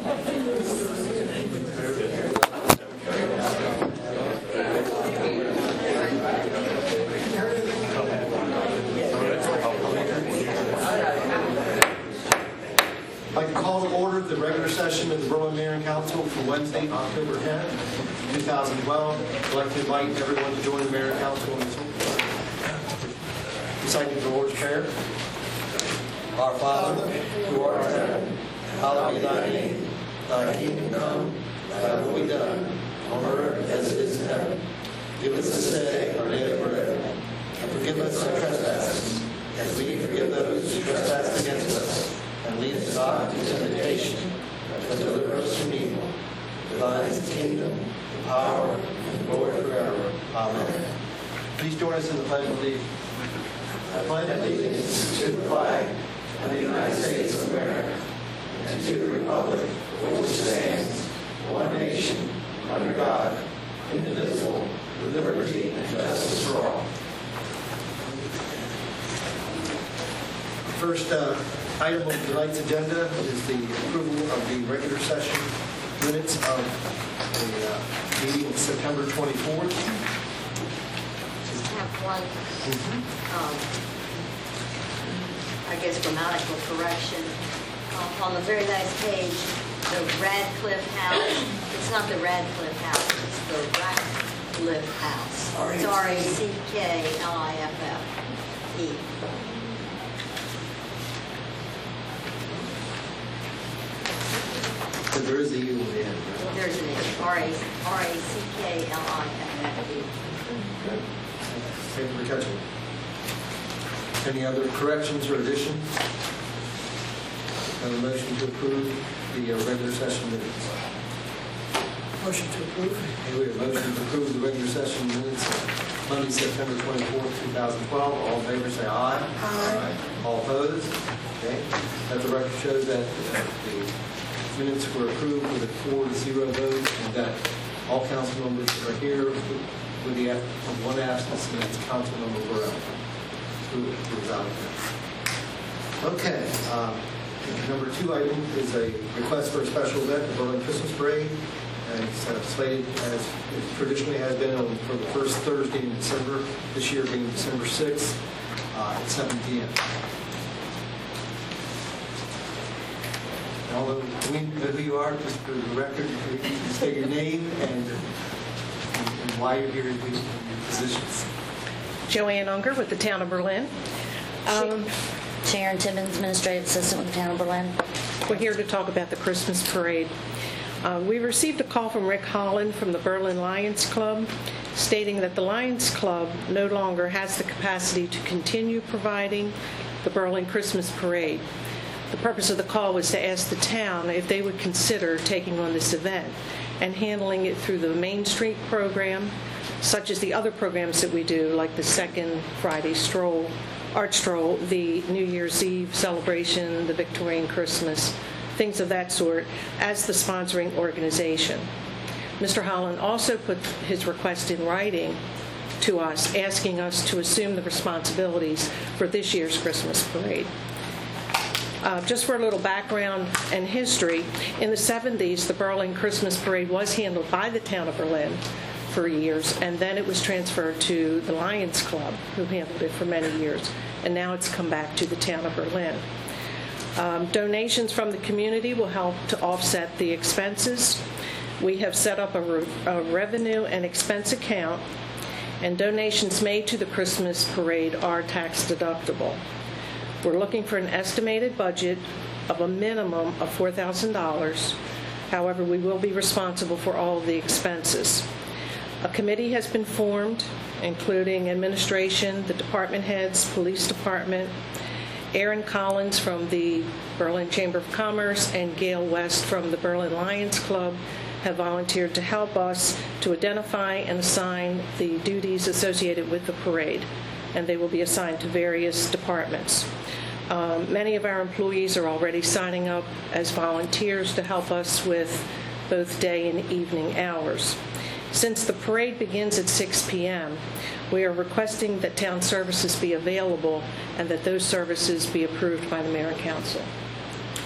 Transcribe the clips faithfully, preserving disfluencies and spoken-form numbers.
I'd like to call to order the regular session of the Berlin Mayor and Council for Wednesday, October tenth, two thousand twelve. I'd like to invite everyone to join the Mayor and Council in this reciting the Lord's Prayer. Our Father, who art in heaven, hallowed be thy name. Thy kingdom come, thy will be done, on earth as it is in heaven. Give us this day our daily bread, and forgive us our trespasses, as we forgive those who trespass against us. And lead us not into temptation, but deliver us from evil. Thine is the kingdom, the power, and the glory forever. Amen. Please join us in the Pledge of Allegiance. I pledge allegiance to the flag of the United States of America and to the republic for which it stands, one nation, under God, indivisible, with liberty and justice for all. First uh, item on tonight's agenda is the approval of the regular session minutes of the uh, meeting of September twenty-fourth. Just have one, um, I guess, grammatical correction. Uh, on the very last page, the Radcliffe House, it's not the Radcliffe House, it's the Ratcliffe House. It's R A C K L I F F E. So there is a U in the end, right? There's an E. R A C K L I F F E. Thank you for catching. Any other corrections or additions? Have a motion to approve the uh, regular session minutes. Motion to approve. Okay, we have a motion to approve the regular session minutes of Monday, September twenty-fourth, two thousand twelve. All in favor say aye. Aye. All opposed? Okay. Let the record show that uh, the minutes were approved with a four to zero vote, and that all council members are here with the with one absence, and that's Council Member Burrell, who was out there. Okay. Um, number two item is a request for a special event, the Berlin Christmas Parade. And it's uh, slated as it traditionally has been on, for the first Thursday in December, this year being December sixth uh, at seven p m Although we know who you are, just for the record, you can state your name and, and why you're here in your positions. Joanne Unger with the Town of Berlin. Um, Sharon Timmons, Administrative Assistant with the Town of Berlin. we're here to talk about the Christmas Parade. Uh, we received a call from Rick Holland from the Berlin Lions Club stating that the Lions Club no longer has the capacity to continue providing the Berlin Christmas Parade. The purpose of the call was to ask the town if they would consider taking on this event and handling it through the Main Street program, such as the other programs that we do, like the Second Friday Stroll, Art Stroll, the New Year's Eve celebration, the Victorian Christmas, things of that sort, as the sponsoring organization. Mister Holland also put his request in writing to us, asking us to assume the responsibilities for this year's Christmas parade. Uh, just for a little background and history, in the seventies, the Berlin Christmas Parade was handled by the Town of Berlin for years, and then it was transferred to the Lions Club, who handled it for many years, and now it's come back to the Town of Berlin. Um, donations from the community will help to offset the expenses. We have set up a, re- a revenue and expense account, and donations made to the Christmas parade are tax deductible. We're looking for an estimated budget of a minimum of four thousand dollars. However, we will be responsible for all of the expenses. A committee has been formed, including administration, the department heads, police department. Aaron Collins from the Berlin Chamber of Commerce and Gail West from the Berlin Lions Club have volunteered to help us to identify and assign the duties associated with the parade, and they will be assigned to various departments. Um, many of our employees are already signing up as volunteers to help us with both day and evening hours. Since the parade begins at six p m, we are requesting that town services be available and that those services be approved by the Mayor and Council.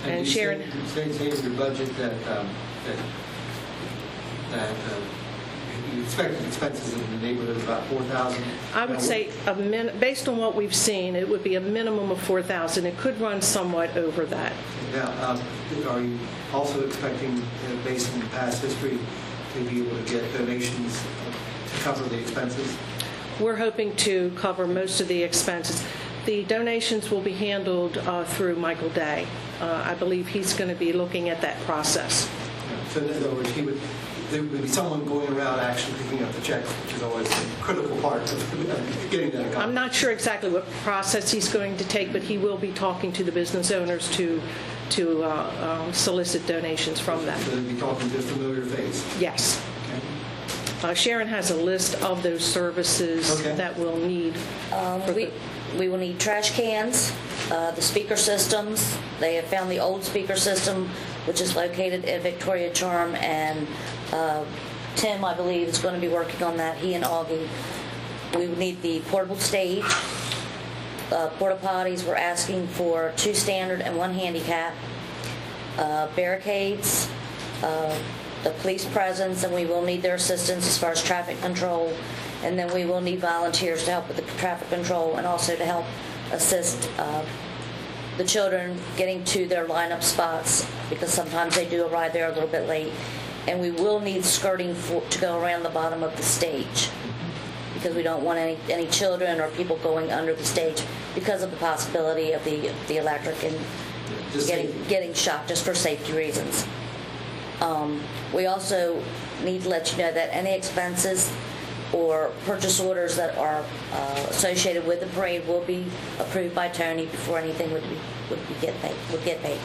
And you Sharon, say, say, say in your budget that um, that that uh, you expected expenses in the neighborhood of about four thousand. I would say, a min, based on what we've seen, it would be a minimum of four thousand. It could run somewhat over that. Now, um, are you also expecting, uh, based on past history, to be able to get donations to cover the expenses? We're hoping to cover most of the expenses. The donations will be handled uh, through Michael Day. Uh, I believe he's going to be looking at that process. So in other words, he would, there would be someone going around actually picking up the checks, which is always a critical part of getting that accomplished. I'm not sure exactly what process he's going to take, but he will be talking to the business owners to to uh, um, solicit donations from them. So they'd be talking to a familiar face. Yes. Okay. Uh, Sharon has a list of those services Okay. that we'll need. Um, for we, the- we will need trash cans, uh, the speaker systems. They have found the old speaker system, which is located at Victoria Charm, and uh, Tim, I believe, is going to be working on that, he and Augie. We would need the portable stage. Uh, porta potties, we're asking for two standard and one handicap. Uh, barricades, uh, the police presence, and we will need their assistance as far as traffic control. And then we will need volunteers to help with the traffic control and also to help assist uh, the children getting to their lineup spots, because sometimes they do arrive there a little bit late. And we will need skirting for, to go around the bottom of the stage, because we don't want any, any children or people going under the stage because of the possibility of the, the electric and Just getting, safety. getting shot, just for safety reasons. Um, we also need to let you know that any expenses or purchase orders that are uh, associated with the parade will be approved by Tony before anything would be, would be get paid, would get paid.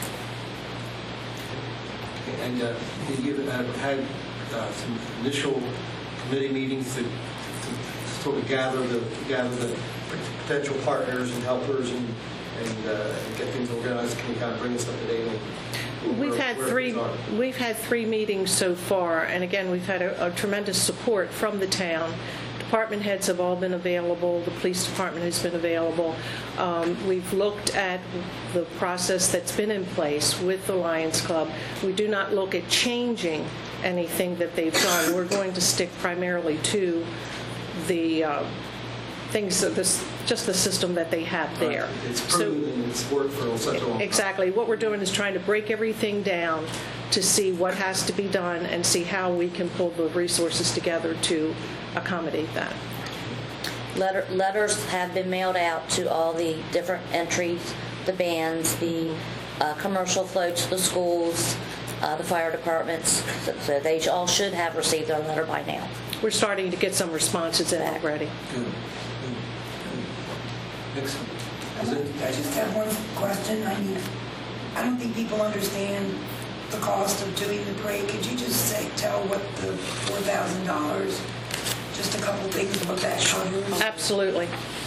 And uh, you have had uh, some initial committee meetings to, to sort of gather the gather the potential partners and helpers and and, uh, and get things organized. Can you kind of bring us up to date on We've where- had where three. things are? We've had three meetings so far, and again, we've had a, a tremendous support from the town. Department heads have all been available. The police department has been available. Um, we've looked at the process that's been in place with the Lions Club. We do not look at changing anything that they've done. We're going to stick primarily to the uh, things of this, just the system that they have there. Right. It's So- proven and it's worked for such a long time. Exactly. What we're doing is trying to break everything down to see what has to be done and see how we can pull the resources together to accommodate that. Letter, letters have been mailed out to all the different entries, the bands, the uh, commercial floats, the schools, uh, the fire departments. So, so they all should have received their letter by now. We're starting to get some responses in already. Good. Good. Good. Excellent. Is it? I just have one question. I mean, I don't think people understand the cost of doing the parade. Could you just say, tell what the four thousand dollars, just a couple things of what that covers? Absolutely.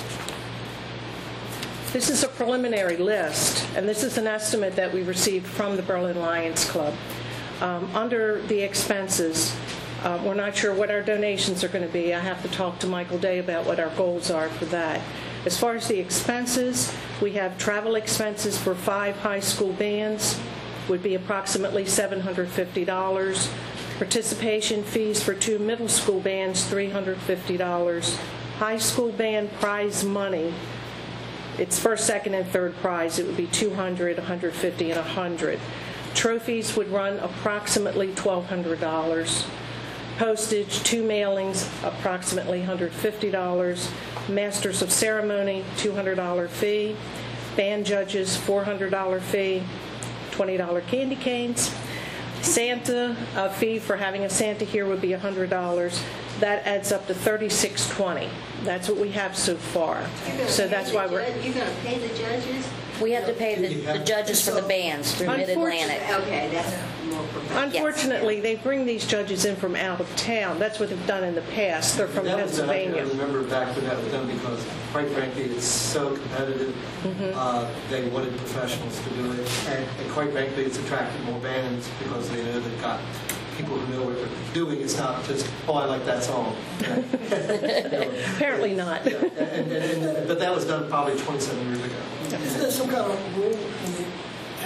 This is a preliminary list, and this is an estimate that we received from the Berlin Lions Club. Um, under the expenses, uh, we're not sure what our donations are going to be. I have to talk to Michael Day about what our goals are for that. As far as the expenses, we have travel expenses for five high school bands, would be approximately seven hundred fifty dollars. Participation fees for two middle school bands, three hundred fifty dollars. High school band prize money, it's first, second, and third prize. It would be two hundred dollars, one hundred fifty dollars, and one hundred dollars. Trophies would run approximately twelve hundred dollars. Postage, two mailings, approximately one hundred fifty dollars. Masters of Ceremony, two hundred dollars fee. Band judges, four hundred dollars fee. twenty dollars candy canes. Santa, a fee for having a Santa here would be one hundred dollars. That adds up to thirty-six twenty. That's what we have so far. You're gonna So pay that's the why we're... judge- You're going to pay the judges? We have to pay the, the judges for the bands through Mid-Atlantic. Okay, that's more professional. Unfortunately, they bring these judges in from out of town. That's what they've done in the past. They're from That was done- I Pennsylvania. remember back when that was done because, quite frankly, it's so competitive. Mm-hmm. Uh, they wanted professionals to do it, and, and quite frankly, it's attracted more bands because they know they've got people who know what they're doing. It's not just, oh, I like that song. Apparently not. Yeah, and, and, and, but that was done probably twenty-seven years ago. Is there some kind of rule in the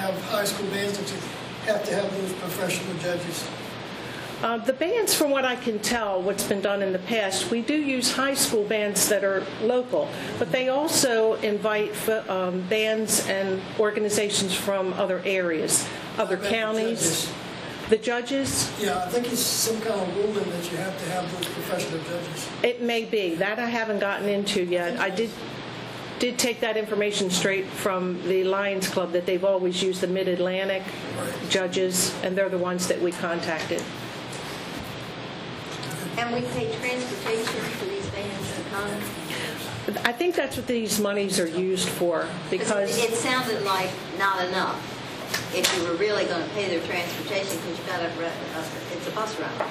have high school bands, that you have to have those professional judges? Uh, the bands, from what I can tell, what's been done in the past, we do use high school bands that are local, but they also invite um, bands and organizations from other areas, other How about the counties. judges? The judges, Yeah, I think it's some kind of ruling that you have to have those professional judges. it may be. That I haven't gotten into yet. I did did take that information straight from the Lions Club that they've always used the Mid-Atlantic Right. judges, and they're the ones that we contacted. And we pay transportation for these bands that come? I think that's what these monies are used for, because It sounded like not enough, if you were really going to pay their transportation, because you got to, it's a bus ride.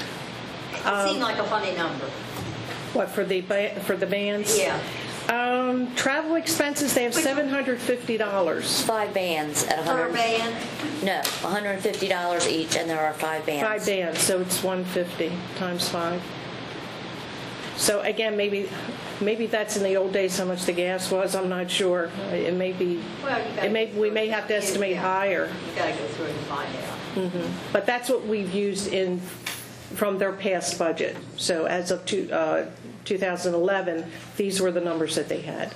It seemed like a funny number. what, for the ba- for the bands? Yeah. Um, travel expenses, they have seven hundred fifty dollars. Five bands at one Per hundred. band? No, one hundred fifty dollars each, and there are five bands. Five bands, so it's one hundred fifty times five. So again, maybe maybe that's in the old days how much the gas was. I'm not sure. It may be. Well, you gotta It may go we through may it. have to estimate Yeah. higher, You got to go through it and find out. but that's what we've used in from their past budget. So as of two, uh, two thousand eleven, these were the numbers that they had.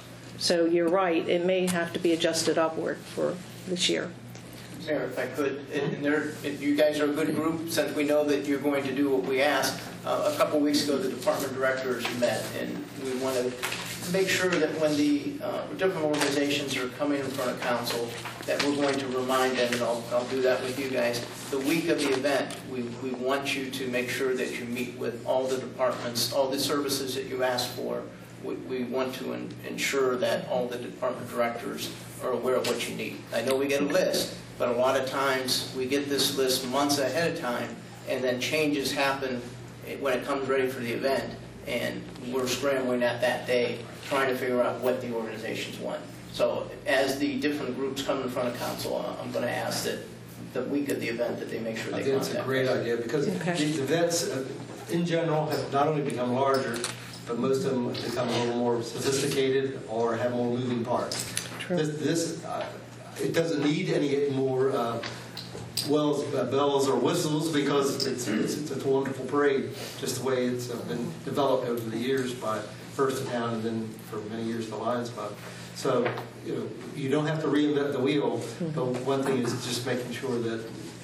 So you're right. It may have to be adjusted upward for this year. Mayor, if I could, and and there, and you guys are a good group, since we know that you're going to do what we asked. Uh, a couple weeks ago, the department directors met, and we want to make sure that when the uh, different organizations are coming in front of council, that we're going to remind them, and I'll, I'll do that with you guys, the week of the event, we, we want you to make sure that you meet with all the departments, all the services that you asked for. We, we want to in, ensure that all the department directors are aware of what you need. I know we get a list, but a lot of times we get this list months ahead of time, and then changes happen when it comes ready for the event, and we're scrambling at that day trying to figure out what the organizations want. So as the different groups come in front of council, I'm going to ask that the week of the event that they make sure they I think contact it's a great us. idea, because Okay. these events, uh, in general, have not only become larger, but most of them have become a little more sophisticated or have more moving parts. True. This, this uh, it doesn't need any more uh, wells, uh, bells or whistles, because it's, it's, it's a wonderful parade, just the way it's uh, been developed over the years by first the town and then for many years the Lions Club. So, you know, you don't have to reinvent the wheel, but one thing is just making sure that,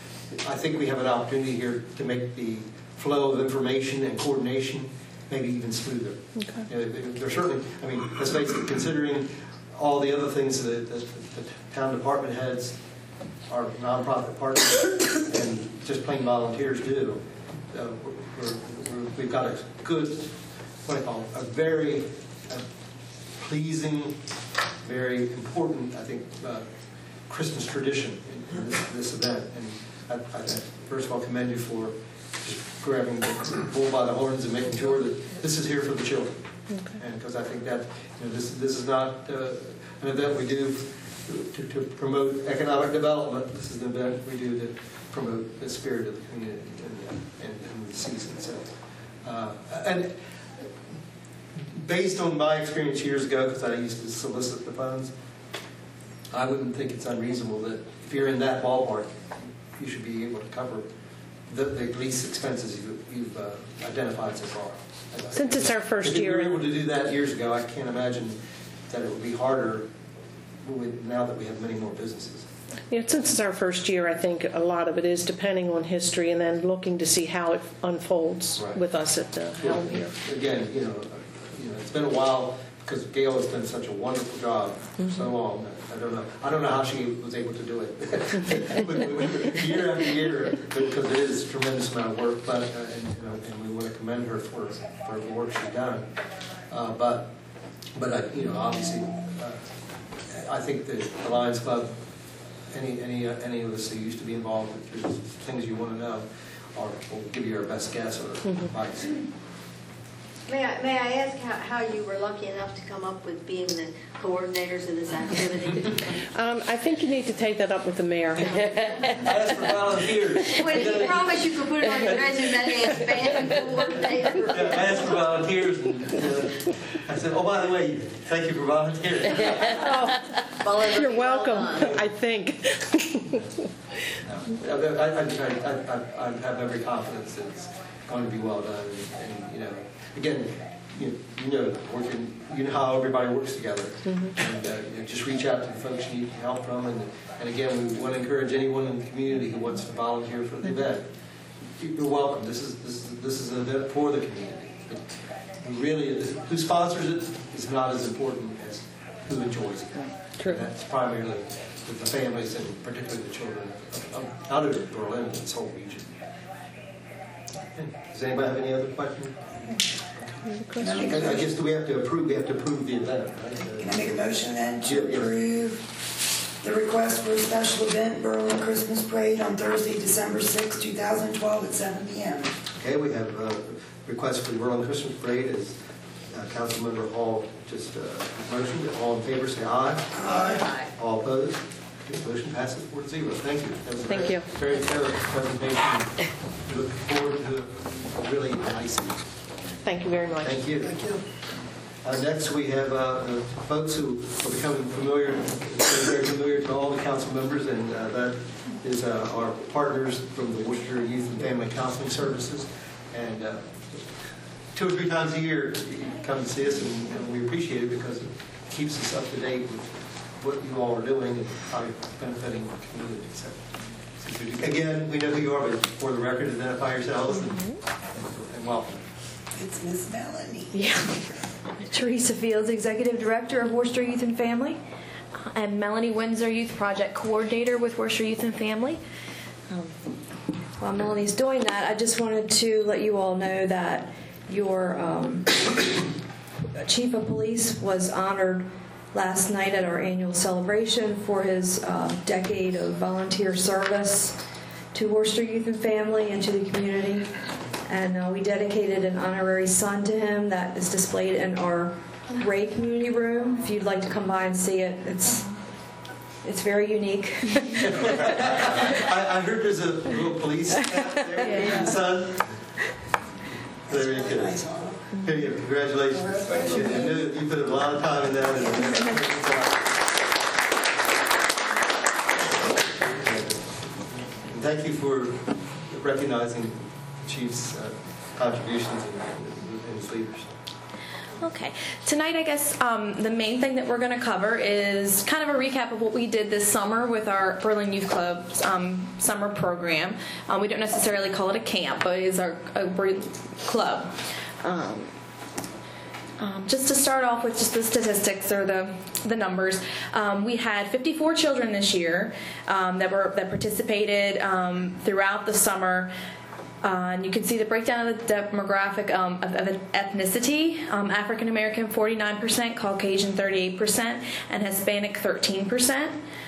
I think we have an opportunity here to make the flow of information and coordination maybe even smoother. Okay. You know, There's certainly, I mean, let's face it, considering all the other things that that the town department heads, our nonprofit partners, and just plain volunteers do, uh, we're, we're, we've got a good, what do I call it, a very uh, pleasing, very important, I think, uh, Christmas tradition in, in this, this event. And I, I, I first of all commend you for just grabbing the bull by the horns and making sure that this is here for the children. Okay. And because I think that, you know, this this is not uh, an event we do to, to promote economic development. This is an event we do to promote the spirit of the community and, and, and the season. So, uh, and based on my experience years ago, because I used to solicit the funds, I wouldn't think it's unreasonable that if you're in that ballpark, you should be able to cover the, the least expenses you've, you've uh, identified so far. Since it's our first If we were year. able to do that years ago, I can't imagine that it would be harder with, now that we have many more businesses. Yeah, since it's our first year, I think a lot of it is depending on history and then looking to see how it unfolds Right. with us at the helm here. Again, you know, you know, it's been a while because Gail has done such a wonderful job for so long. I don't know. I don't know how she was able to do it year after year, because it is a tremendous amount of work. But uh, and, you know, and we want to commend her for for the work she's done. Uh, but but uh, you know, obviously, uh, I think the Lions Club, any any uh, any of us who used to be involved, if there's things you want to know, or we'll give you our best guess or advice. May I, may I ask how, how you were lucky enough to come up with being the coordinators of this activity? Um, I think you need to take that up with the mayor. Ask for volunteers. Wait, you promise you could put it on your resume as band coordinator? Yeah, I asked for volunteers, and uh, I said, oh, by the way, thank you for volunteering. Well, it'll You're be well welcome, done. I think. I, I, I, I, I have every confidence that it's going to be well done. And, and you know, again, you, you know, working, you know how everybody works together. Mm-hmm. And uh, you know, just reach out to the folks you need help from. And, and again, we want to encourage anyone in the community who wants to volunteer for the event. You're welcome. This is this is this is an event for the community. But really, who sponsors it is not as important as who enjoys it. True. And that's primarily with the families and particularly the children of, of, out of Berlin and this whole region. Does anybody have any other questions? I, I guess do we have to approve? We have to approve the event, right? Can I make a motion then to Yeah, yeah. approve the request for a special event, Berlin Christmas Parade on Thursday, December sixth, two thousand twelve at seven p m Okay, we have a request for the Berlin Christmas Parade. As uh, Councilmember Hall just uh, motioned, all in favor say aye. Aye. All opposed? Okay, motion passes four to zero. Thank you. That was a Thank very, you. Very thorough presentation. We look forward to a really nice evening. Thank you very much. Thank you. Thank you. Uh, next, we have uh, the folks who are becoming familiar, very familiar to all the council members, and uh, that is uh, our partners from the Worcester Youth and Family Counseling Services. And uh, two or three times a year, you come and see us, and, and we appreciate it because it keeps us up to date with what you all are doing and how you're benefiting the community. So, so again, we know who you are, but for the record, identify yourselves and, and, and welcome. It's Miss Melanie. Yeah. Teresa Fields, Executive Director of Worcester Youth and Family, and Melanie Windsor, Youth Project Coordinator with Worcester Youth and Family. Um, while Melanie's doing that, I just wanted to let you all know that your um, Chief of Police was honored last night at our annual celebration for his uh, decade of volunteer service to Worcester Youth and Family and to the community. And uh, we dedicated an honorary son to him that is displayed in our Ray community room. If you'd like to come by and see it, it's it's very unique. I, I heard there's a little police staff there, Yeah, yeah. son. Very good. Nice on them. Here you go. Congratulations. I know that you put a lot of time in that. And thank you for recognizing the Chief's uh, contributions and, and his leaders. Okay. Tonight, I guess um, the main thing that we're going to cover is kind of a recap of what we did this summer with our Berlin Youth Club's um, summer program. Um, we don't necessarily call it a camp, but it is our a club. Um, um, just to start off with just the statistics or the the numbers, um, we had fifty-four children this year um, that were that participated um, throughout the summer. Uh, and you can see the breakdown of the demographic um, of, of ethnicity. Um, African American forty-nine percent, Caucasian thirty-eight percent, and Hispanic thirteen percent.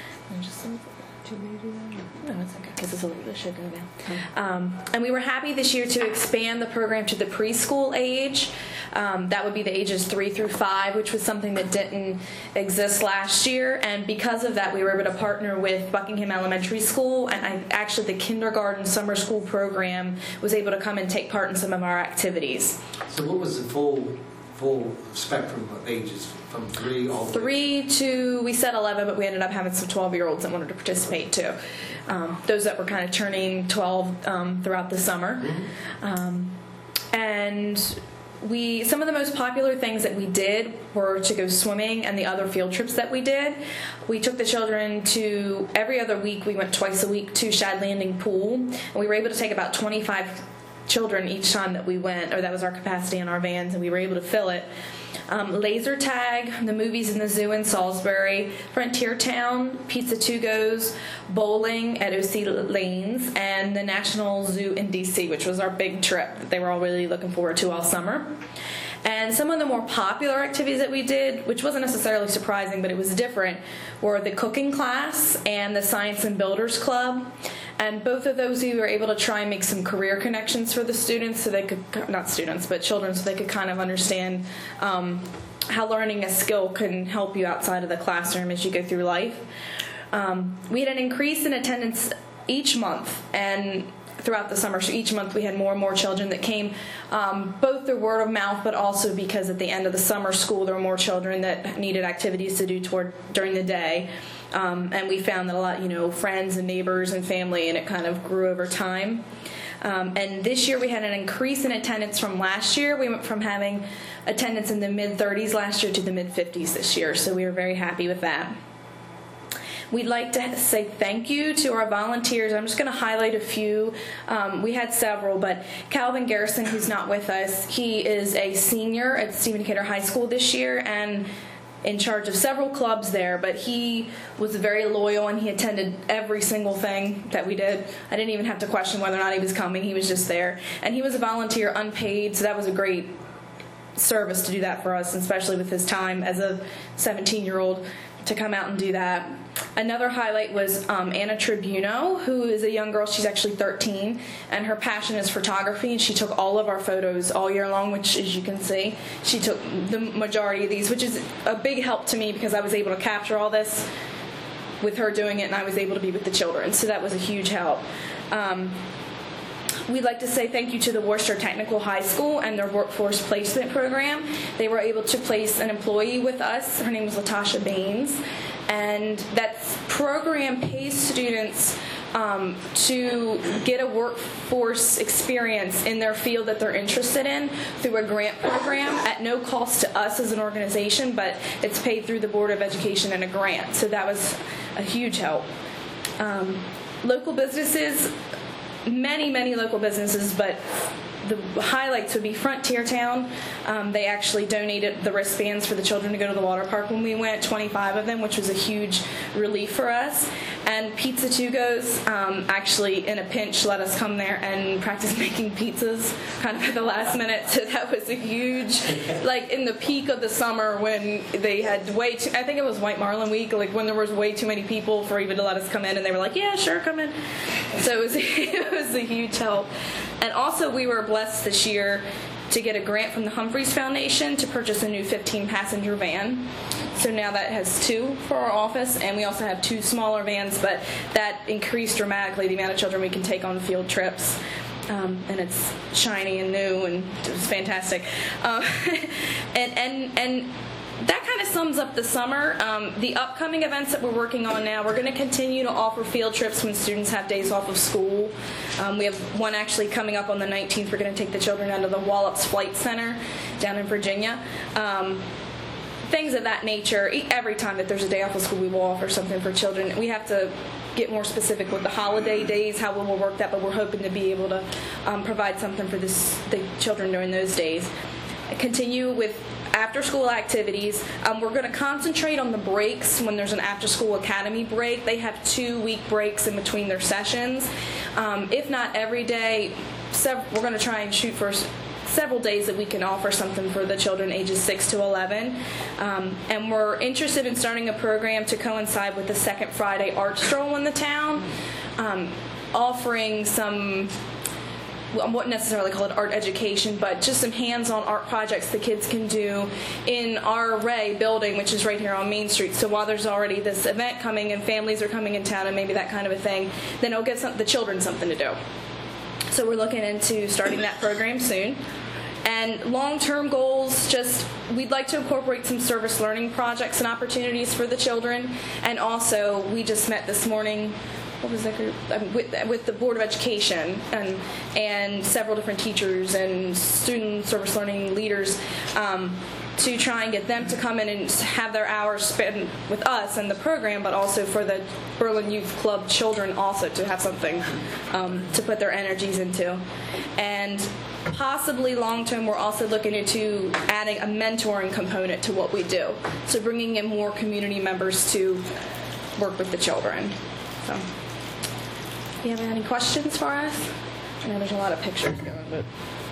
No, it's okay because it's a little bit should go down. Um, and we were happy this year to expand the program to the preschool age. Um, that would be the ages three through five, which was something that didn't exist last year. And because of that, we were able to partner with Buckingham Elementary School, and I, actually the kindergarten summer school program was able to come and take part in some of our activities. So what was the full full spectrum of ages from three all the way? Three to, we said eleven, but we ended up having some twelve-year-olds that wanted to participate too. Um, those that were kind of turning twelve um, throughout the summer. Mm-hmm. Um, and we, some of the most popular things that we did were to go swimming and the other field trips that we did. We took the children to, every other week, we went twice a week to Shad Landing Pool. And we were able to take about twenty-five children each time that we went, or that was our capacity in our vans, and we were able to fill it. Um, laser tag, the movies in the zoo in Salisbury, Frontier Town, Pizza Two Goes, bowling at O C Lanes, and the National Zoo in D C, which was our big trip that they were all really looking forward to all summer. And some of the more popular activities that we did, which wasn't necessarily surprising, but it was different, were the cooking class and the Science and Builders Club. And both of those, we were able to try and make some career connections for the students so they could, not students, but children, so they could kind of understand um, how learning a skill can help you outside of the classroom as you go through life. Um, we had an increase in attendance each month, and throughout the summer, so each month we had more and more children that came, um, both through word of mouth, but also because at the end of the summer school there were more children that needed activities to do toward during the day. Um, and we found that a lot, you know, friends and neighbors and family, and it kind of grew over time. Um, and this year we had an increase in attendance from last year. We went from having attendance in the mid thirties last year to the mid fifties this year, so we were very happy with that. We'd like to say thank you to our volunteers. I'm just going to highlight a few. Um, we had several, but Calvin Garrison, who's not with us, he is a senior at Stephen Decatur High School this year and in charge of several clubs there, but he was very loyal and he attended every single thing that we did. I didn't even have to question whether or not he was coming. He was just there. And he was a volunteer, unpaid, so that was a great service to do that for us, especially with his time as a seventeen-year-old to come out and do that. Another highlight was um, Anna Tribuno, who is a young girl. She's actually thirteen, and her passion is photography, and she took all of our photos all year long, which, as you can see, she took the majority of these, which is a big help to me because I was able to capture all this with her doing it, and I was able to be with the children, so that was a huge help. Um, We'd like to say thank you to the Worcester Technical High School and their workforce placement program. They were able to place an employee with us. Her name was Latasha Baines. And that program pays students um, to get a workforce experience in their field that they're interested in through a grant program at no cost to us as an organization, but it's paid through the Board of Education in a grant. So that was a huge help. Um, local businesses, many, many local businesses, but the highlights would be Frontier Town. Um, they actually donated the wristbands for the children to go to the water park when we went, twenty-five of them, which was a huge relief for us. And Pizza To Go's um, actually, in a pinch, let us come there and practice making pizzas kind of at the last minute. So that was a huge, like in the peak of the summer when they had way too, I think it was White Marlin Week, like when there was way too many people for even to let us come in, and they were like, yeah, sure, come in. So it was, it was a huge help. And also we were blessed this year to get a grant from the Humphreys Foundation to purchase a new fifteen passenger van. So now that has two for our office, and we also have two smaller vans, but that increased dramatically the amount of children we can take on field trips. Um, and it's shiny and new, and it was fantastic. Uh, and, and, and that kind of sums up the summer. Um, the upcoming events that we're working on now, we're going to continue to offer field trips when students have days off of school. Um, we have one actually coming up on the nineteenth. We're going to take the children down to the Wallops Flight Center down in Virginia. Um, things of that nature. Every time that there's a day off of school, we will offer something for children. We have to get more specific with the holiday days, how we will work that, but we're hoping to be able to um, provide something for this, the children during those days. Continue with after-school activities. Um, we're going to concentrate on the breaks when there's an after-school academy break. They have two-week breaks in between their sessions. Um, if not every day, sev- we're going to try and shoot for s- several days that we can offer something for the children ages six to eleven. Um, and we're interested in starting a program to coincide with the second Friday art stroll in the town, um, offering some, I wouldn't necessarily call it art education, but just some hands-on art projects the kids can do in our Ray building, which is right here on Main Street. So while there's already this event coming and families are coming in town and maybe that kind of a thing, then it'll give some, the children something to do. So we're looking into starting that program soon. And long-term goals, just we'd like to incorporate some service learning projects and opportunities for the children. And also, we just met this morning, what was that group? Um, with, with the Board of Education and, and several different teachers and student service learning leaders um, to try and get them to come in and have their hours spent with us and the program, but also for the Berlin Youth Club children also to have something um, to put their energies into. And possibly long-term, we're also looking into adding a mentoring component to what we do. So bringing in more community members to work with the children. So, do you have any questions for us? I know there's a lot of pictures going, but...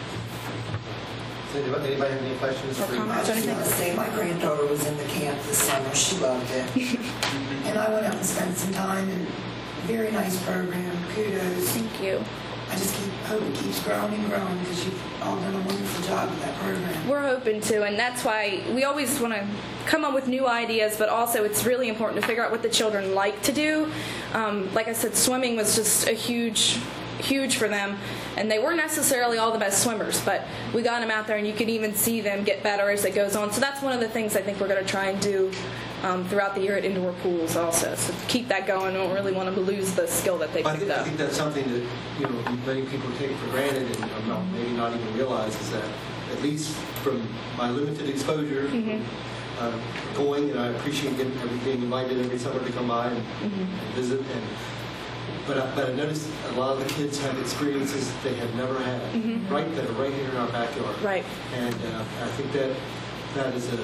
Does anybody, anybody have any questions? Or for you? comments? I just want to say my granddaughter was in the camp this summer. She loved it. And I went out and spent some time, and very nice program. kudos. Thank you. I just keep hope it keeps growing and growing because you've all done a wonderful job with that program. We're hoping to, and that's why we always want to come up with new ideas, but also it's really important to figure out what the children like to do. Um, like I said, swimming was just a huge, huge for them, and they weren't necessarily all the best swimmers, but we got them out there, and you could even see them get better as it goes on. So that's one of the things I think we're going to try and do um, throughout the year at indoor pools also. So keep that going. We don't really want them to lose the skill that they I picked think, I up. think that's something that, you know, many people take for granted and um, not, maybe not even realize is that, at least from my limited exposure, Mm-hmm. uh, going, and I appreciate getting, being invited every summer to come by and, Mm-hmm. and visit. And but I, but I noticed a lot of the kids have experiences that they have never had, Mm-hmm. right, that are right here in our backyard. Right. And uh, I think that that is a,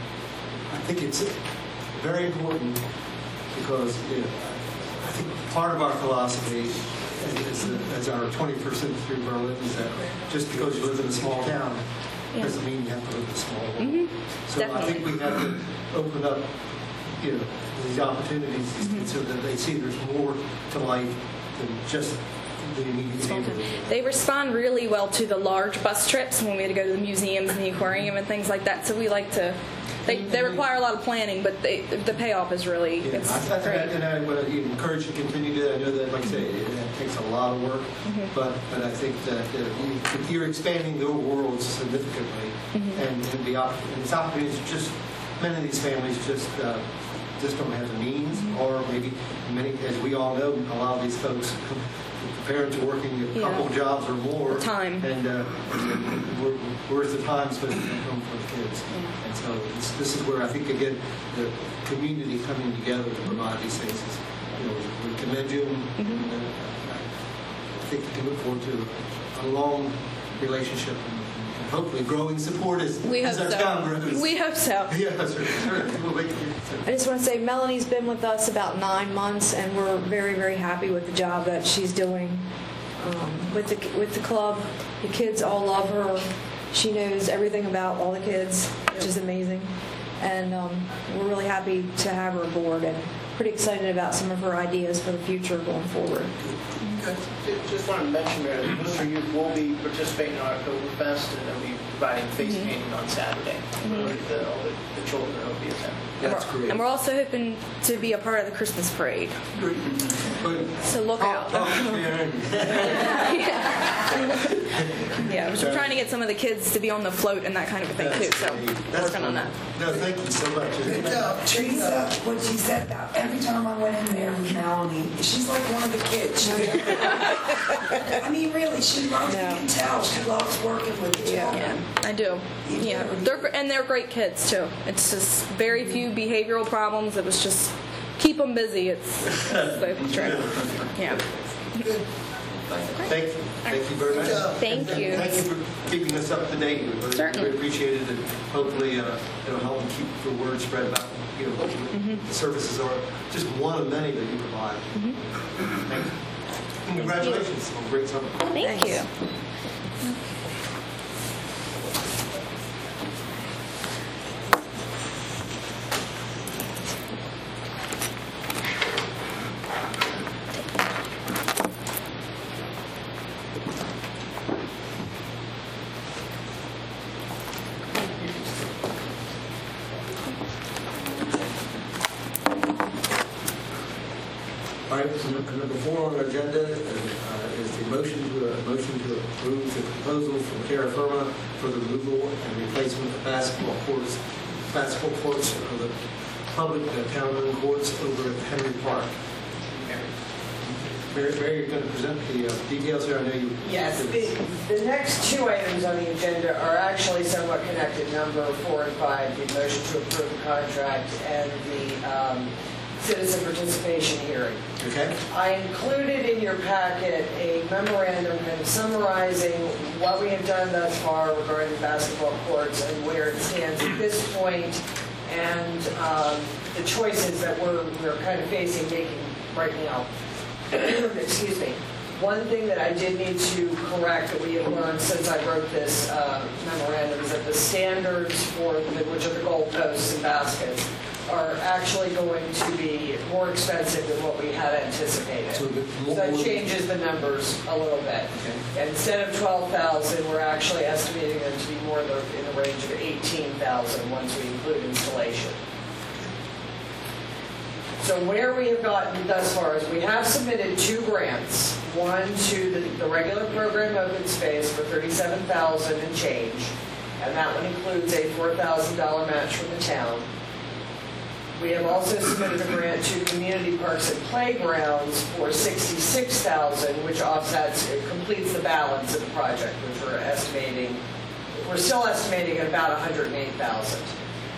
I think it's very important because you know, I think part of our philosophy as, as our twenty-first century Berlin is that just because you live in a small town Yeah. doesn't mean you have to live in a small world. Mm-hmm. So I think we have to open up, you know, these opportunities Mm-hmm. so that they see there's more to life than just the immediate neighborhood. They respond really well to the large bus trips when we had to go to the museums and the aquarium and things like that. So we like to. They, they require a lot of planning, but they, the payoff is really Yeah, it's I, I, great. and I would encourage you to continue to. I know that, like I say, it, it takes a lot of work, Mm-hmm. but but I think that uh, you, you're expanding the world significantly, Mm-hmm. and, and the op- and these opportunities just many of these families just uh, just don't have the means, Mm-hmm. or maybe many, as we all know, a lot of these folks. The parents are working a Yeah. couple jobs or more. The time. And, uh, and where, where's the time spent at home for the kids? Yeah. And so this, this is where I think, again, the community coming together to provide these things is, you know, we commend you. And, Mm-hmm. and uh, I think we can look forward to a long relationship and, and hopefully growing support as, We as hope our town grows. so. We hope so. Yeah, certainly. certainly. We'll make it. I just want to say Melanie's been with us about nine months, and we're very, very happy with the job that she's doing um, with the with the club. The kids all love her. She knows everything about all the kids, which is amazing. And um, we're really happy to have her aboard, and pretty excited about some of her ideas for the future going forward. Just wanted to mention that Booster Youth will be participating in our Oktoberfest, and they'll be providing face painting on Saturday for the, all the, the children that will be attending. That's and, we're, great. and we're also hoping to be a part of the Christmas parade. But So look talk, out. talk to Sharon. Yeah, we're trying to get some of the kids to be on the float and that kind of a thing too. So That's working on that. No, thank you so much. Good job. Teresa, what she said about every time I went in there with Melanie, she's like one of the kids. I mean, really, she loves, you can tell, she loves working with the children. Yeah, I do. Yeah, they're gr- and they're great kids too. It's just very few behavioral problems. It was just keep them busy. It's, it's the trick. Yeah. Thank you. Thank you very much. Thank And- you. and Thank you for keeping us up to date. We really, Certainly. we appreciate it, and hopefully uh, it'll help keep the word spread about you know what Mm-hmm. the services are. Just one of many that you provide. Thank you. And congratulations on a great summer. Thank you. All right, so number four on our agenda uh, is the motion to uh, motion to approve the proposal from Terra Firma for the removal and replacement of basketball courts, basketball courts of the public uh, town-owned courts over at Henry Park. Mary, Mary, you're going to present the uh, details here. I know you. Yes, the, the next two items on the agenda are actually somewhat connected, number four and five, the motion to approve the contract and the um, citizen participation hearing. Okay. I included in your packet a memorandum kind of summarizing what we have done thus far regarding basketball courts and where it stands at this point, and um, the choices that we're, we're kind of facing making right now. Excuse me. One thing that I did need to correct that we have learned since I wrote this uh, memorandum is that the standards for the, which are the goalposts and baskets are actually going to be more expensive than what we had anticipated. So So the more- that changes the numbers a little bit. And instead of twelve thousand, we're actually estimating them to be more in the, in the range of eighteen thousand once we include installation. So where we have gotten thus far is we have submitted two grants, one to the, the regular program Open Space for thirty-seven thousand dollars and change, and that one includes a four thousand dollars match from the town. We have also submitted a grant to Community Parks and Playgrounds for sixty-six thousand dollars, which offsets, it completes the balance of the project, which we're estimating, we're still estimating at about one hundred eight thousand dollars.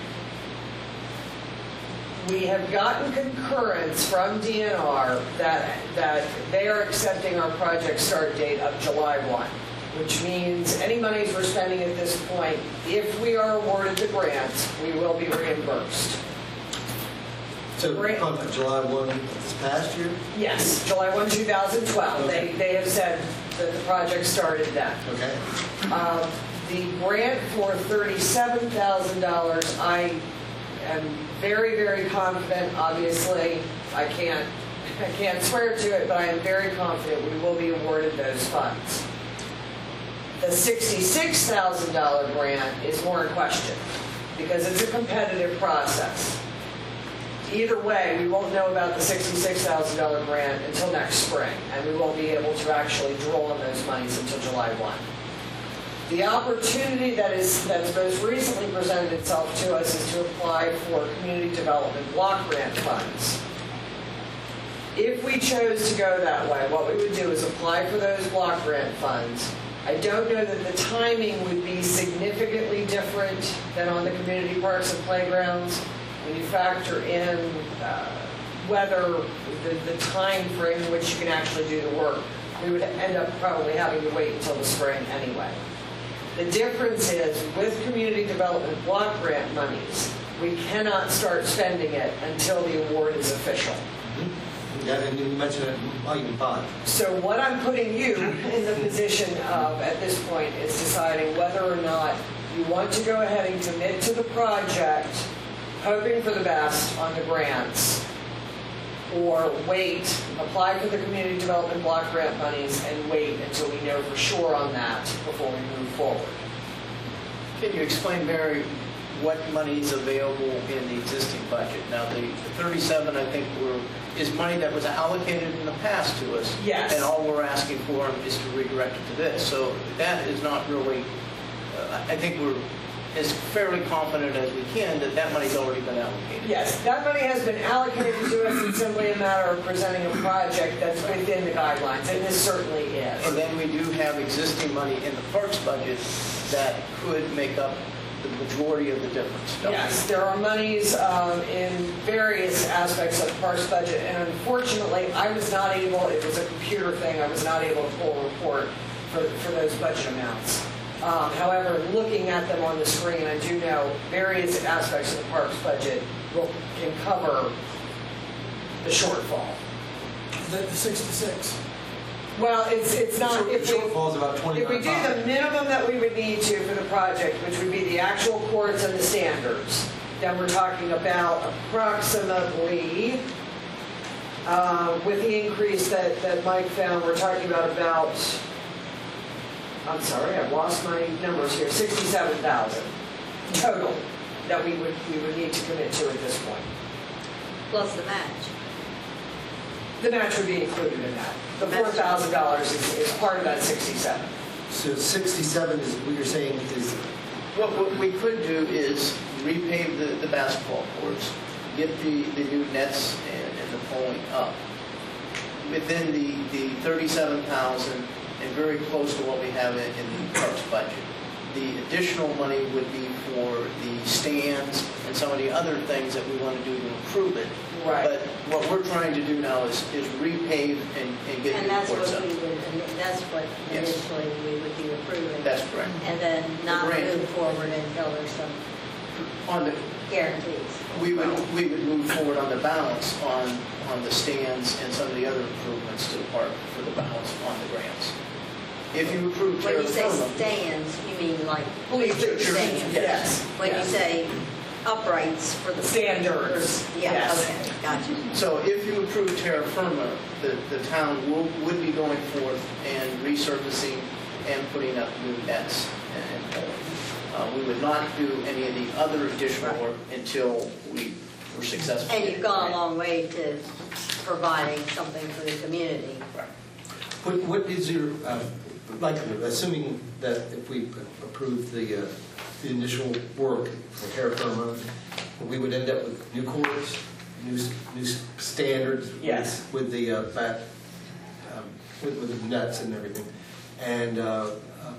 We have gotten concurrence from D N R that, that they are accepting our project start date of July first, which means any monies we're spending at this point, if we are awarded the grant, we will be reimbursed. So Great. from July first this past year? Yes, July first, two thousand twelve. Okay. They, they have said that the project started then. Okay. Um, The grant for thirty-seven thousand dollars, I am very, very confident, obviously, I can't, I can't swear to it, but I am very confident we will be awarded those funds. The sixty-six thousand dollars grant is more in question, because it's a competitive process. Either way, we won't know about the sixty-six thousand dollars grant until next spring, and we won't be able to actually draw on those monies until July first. The opportunity that is that's most recently presented itself to us is to apply for community development block grant funds. If we chose to go that way, what we would do is apply for those block grant funds. I don't know that the timing would be significantly different than on the community parks and playgrounds. When you factor in uh, whether the, the time frame in which you can actually do the work, we would end up probably having to wait until the spring anyway. The difference is, with community development block grant monies, we cannot start spending it until the award is official. Mm-hmm. Yeah, and you mentioned it, volume five. So what I'm putting you in the position of at this point is deciding whether or not you want to go ahead and commit to the project, hoping for the best on the grants, or wait, apply for the community development block grant monies and wait until we know for sure on that before we move forward. Can you explain, Mary, what money is available in the existing budget? Now, the thirty-seven, I think, were, is money that was allocated in the past to us. Yes. And all we're asking for is to redirect it to this. So that is not really, uh, I think we're as fairly confident as we can that that money's already been allocated. Yes, that money has been allocated to us. It's simply a matter of presenting a project that's within the guidelines, and this certainly is. And then we do have existing money in the parks budget that could make up the majority of the difference. don't we? Yes, there are monies um, in various aspects of the parks budget, and unfortunately, I was not able, it was a computer thing, I was not able to pull a report for, for those budget amounts. Um, however, looking at them on the screen, I do know various aspects of the parks budget will, can cover the shortfall. Is that the sixty-six? Well, it's it's not. The If we, shortfall is about if we twenty-nine do the five. minimum that we would need to for the project, which would be the actual courts and the standards, then we're talking about approximately, uh, with the increase that, that Mike found, we're talking about about, I'm sorry, I've lost my numbers here, sixty-seven thousand total that we would we would need to commit to at this point. Plus the match. The match would be included in that. The four thousand dollars is, is part of that sixty-seven. So sixty-seven is what you're saying is, What, what we could do is repave the, the basketball courts, get the, the new nets and, and the pulling up within the, the thirty-seven thousand and very close to what we have in, in the parks budget. The additional money would be for the stands and some of the other things that we want to do to improve it. Right. But what we're trying to do now is, is repave and, and get And new that's courts what up. we would, and that's what Yes. initially we would be approving. That's correct. And then not grant. move forward until there's some On the, guarantees. We would, we would move forward on the balance on, on the stands and some of the other improvements to the park for the balance on the grants. If you approve When terra you say firma, stands, you mean like Bleachers. bleacher stands? Yes. When you Yes. say uprights for the Standards, Yeah, yes. okay, gotcha. So if you approve terra firma, the, the town will, would be going forth and resurfacing and putting up new nets. And uh, we would not do any of the other additional work until we were successful. And you've gone a long way to providing something for the community. Right. What, what is your, uh, like, assuming that if we approve the, uh, the initial work for terra firma, we would end up with new courts, new, new standards Yes. with, with the uh, back, um, with, with the nuts and everything. And uh, uh,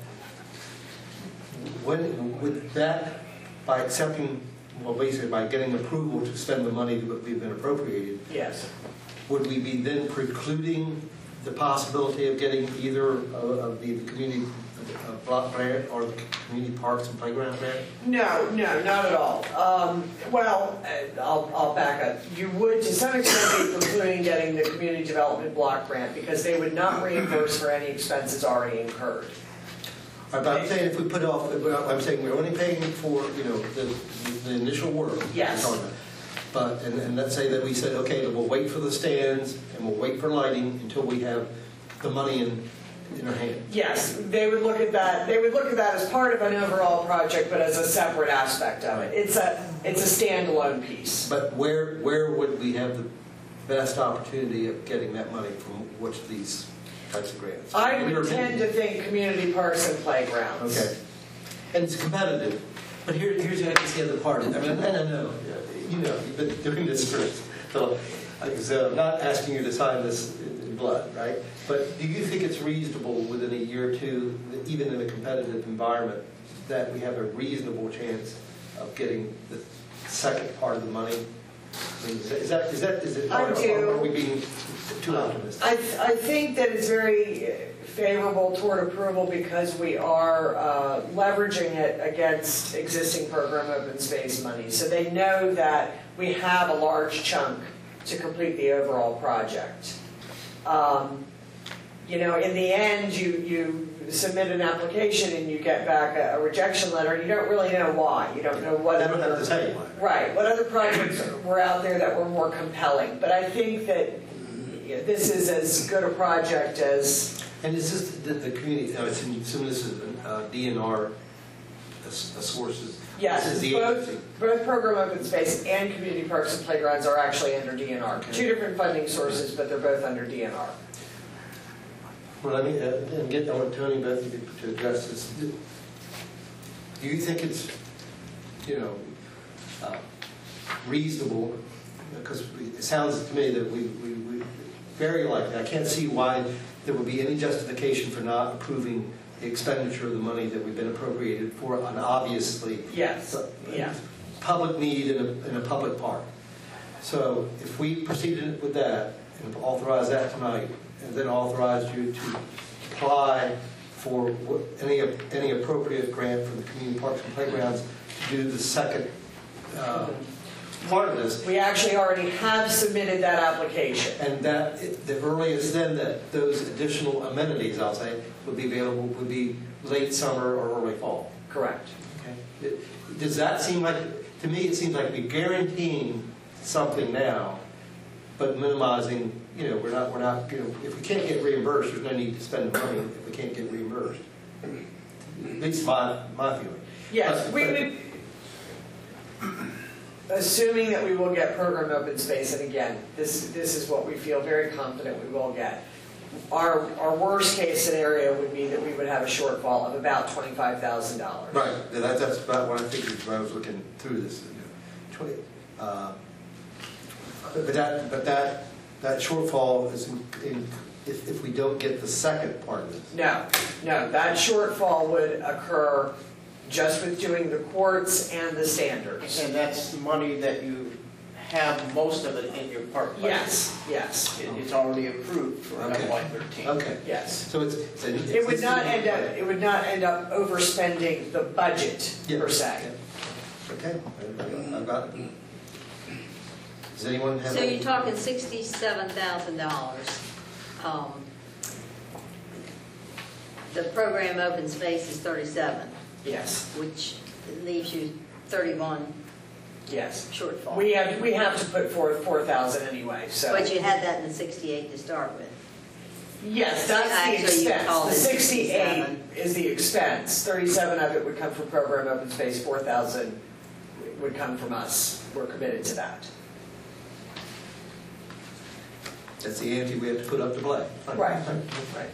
when with that, by accepting, well, basically by getting approval to spend the money that we've been appropriated, Yes. would we be then precluding the possibility of getting either uh, of the community uh, block grant or the community parks and playground grant? No, no, not at all. Um, well, uh, I'll, I'll back up. You would, to some extent, be precluding getting the community development block grant because they would not reimburse for any expenses already incurred. But I'm saying if we put off, I'm saying we're only paying for, you know, the, the initial work. Yes. we're talking about. But, and, and let's say that we said, okay, we'll wait for the stands and we'll wait for lighting until we have the money in, in our hand. Yes, they would look at that. They would look at that as part of an overall project, but as a separate aspect of it. It's a it's a standalone piece. But where where would we have the best opportunity of getting that money from which of these types of grants? I In your would tend opinion? to think community parks and playgrounds. Okay. And it's competitive. But here, here's the, here's the other part. I mean, and I know, you know, you've been doing this for, so, so I'm not asking you to sign this in blood, right? But do you think it's reasonable within a year or two, that even in a competitive environment, that we have a reasonable chance of getting the second part of the money? I mean, is that, is that, is that, is it, I or, do. or are we being too optimistic? I, I think that it's very favorable toward approval because we are uh, leveraging it against existing program open space money. So they know that we have a large chunk to complete the overall project. Um, you know, in the end, you, you submit an application and you get back a, a rejection letter. You don't really know why. You don't know what They don't have to tell you why. Right. What other projects were out there that were more compelling? But I think that this is as good a project as. And is this the, the community, I assume this is uh, D N R uh, sources? Yes, This is the both, agency. both program open space and community parks and playgrounds are actually under D N R. Okay. Two different funding sources, but they're both under D N R. Well, let me, uh, and get, I want Tony and Beth to address this. Do you think it's, you know, uh, reasonable, because it sounds to me that we, we, we very likely, I can't see why there would be any justification for not approving the expenditure of the money that we've been appropriated for an obviously Yes, uh, yeah. public need in a, in a public park. So if we proceeded with that and authorize that tonight, and then authorized you to apply for what- any any appropriate grant for the community parks and playgrounds to do the second uh, part of this, We actually already have submitted that application. and that it- the earliest then that those additional amenities, I'll say, would be available would be late summer or early fall. Correct. Okay. It- Does that seem like, to me, it seems like we're guaranteeing something now, but minimizing, you know, we're not, we're not, you know, if we can't get reimbursed, there's no need to spend the money if we can't get reimbursed. At least my, my feeling. Yes, But- we but- would, assuming that we will get program open space, and again, this, this is what we feel very confident we will get. Our, our worst case scenario would be that we would have a shortfall of about twenty-five thousand dollars. Right, that, that's about what I figured when I was looking through this. you know, Twenty, uh, but that, but that, that shortfall is in, in, if, if we don't get the second part of this. No, no, that shortfall would occur just with doing the courts and the standards. And that's money that you have most of it in your park budget. Yes, yes, It- It's already approved for Okay. F Y thirteen. Okay. yes. So it's, it's an It would not existing- end up, it would not end up overspending the budget Yeah. per se. Okay, I- I've got it. Does anyone have So any? you're talking sixty-seven thousand dollars. Um, the program open space is thirty-seven, Yes, which leaves you thirty-one Yes. shortfall. We have, we have to put forth four thousand anyway, so. But you had that in the sixty-eight to start with. Yes, that's the Actually, you expense. called The it sixty-eight sixty-seven. is the expense. thirty-seven of it would come from program open space, four thousand would come from us. We're committed to that. That's the ante we have to put up to play. Right, right.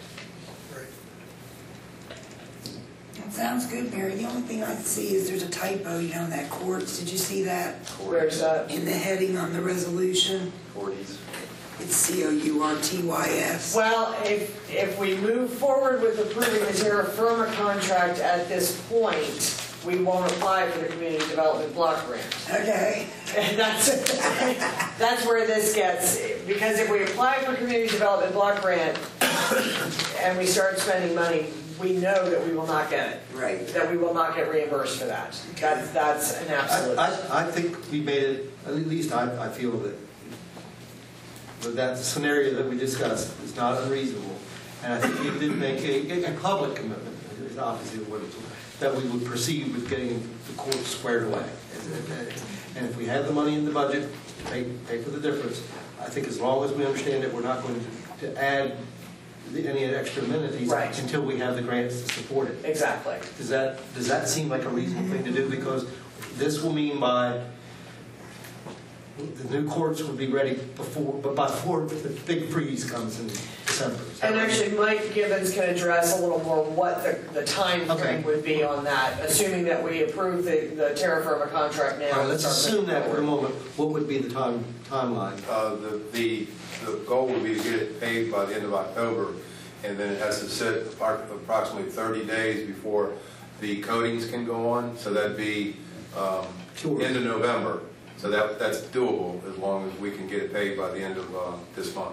That sounds good, Mary. The only thing I see is there's a typo, you know, in that courts. Did you see that? Where's that? In the heading on the resolution, forties. it's C O U R T Y S. Well, if, if we move forward with approving the terra firma contract at this point, we won't apply for the community development block grant. Okay. And that's, that's where this gets, because if we apply for community development block grant and we start spending money, we know that we will not get it. Right. That we will not get reimbursed for that. That's, that's an absolute. I, I, I think we made it, at least I, I feel that, that that scenario that we discussed is not unreasonable. And I think we did make a, a public commitment, is obviously what it's, that we would proceed with getting the court squared away. And if we have the money in the budget, pay, pay for the difference. I think as long as we understand that we're not going to, to add the, any extra amenities Right. until we have the grants to support it. Exactly. Does that, does that seem like a reasonable thing to do? Because this will mean by, the new courts would be ready before, but by before the big freeze comes in December. And actually, Mike Gibbons can address a little more what the, the time frame Okay. would be on that, assuming that we approve the, the terra firma contract now. All right, let's and start assume that for a moving moment. What would be the time timeline? Uh, the, the, the goal would be to get it paid by the end of October, and then it has to sit apart- approximately thirty days before the coatings can go on, so that'd be um, Sure. end of November. So that, that's doable as long as we can get it paid by the end of uh, this month.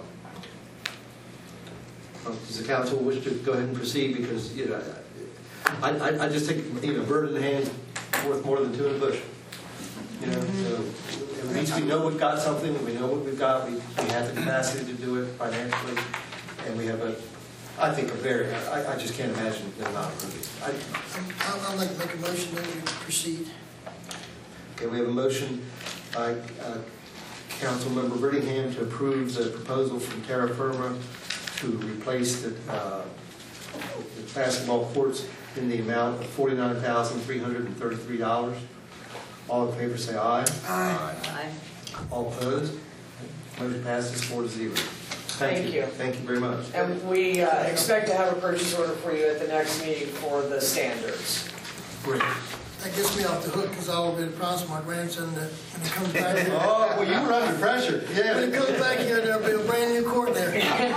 Uh, Does the council wish to go ahead and proceed? Because, you know, I, I, I just think, you know, bird in the hand worth more than two in the bush. You know, so at least we know we've got something, we know what we've got, we, we have the capacity to do it financially, and we have a, I think, a very, I, I just can't imagine them not approving it. I- I'd I'd like to make a motion that we proceed. Okay, we have a motion by uh, Councilmember Brittingham to approve the proposal from Terra Firma to replace the, uh, the basketball courts in the amount of forty-nine thousand three hundred thirty-three dollars. All in favor say aye. Aye. Aye. All opposed? Motion passes four to zero. Thank, Thank you. Thank you very much. And we uh, expect to have a purchase order for you at the next meeting for the standards. Great. That gets me off the hook because I will be the promise of my grandson that when he comes back here, Oh, well, you were under pressure. when he Yeah. comes back here, there'll be a brand new court there.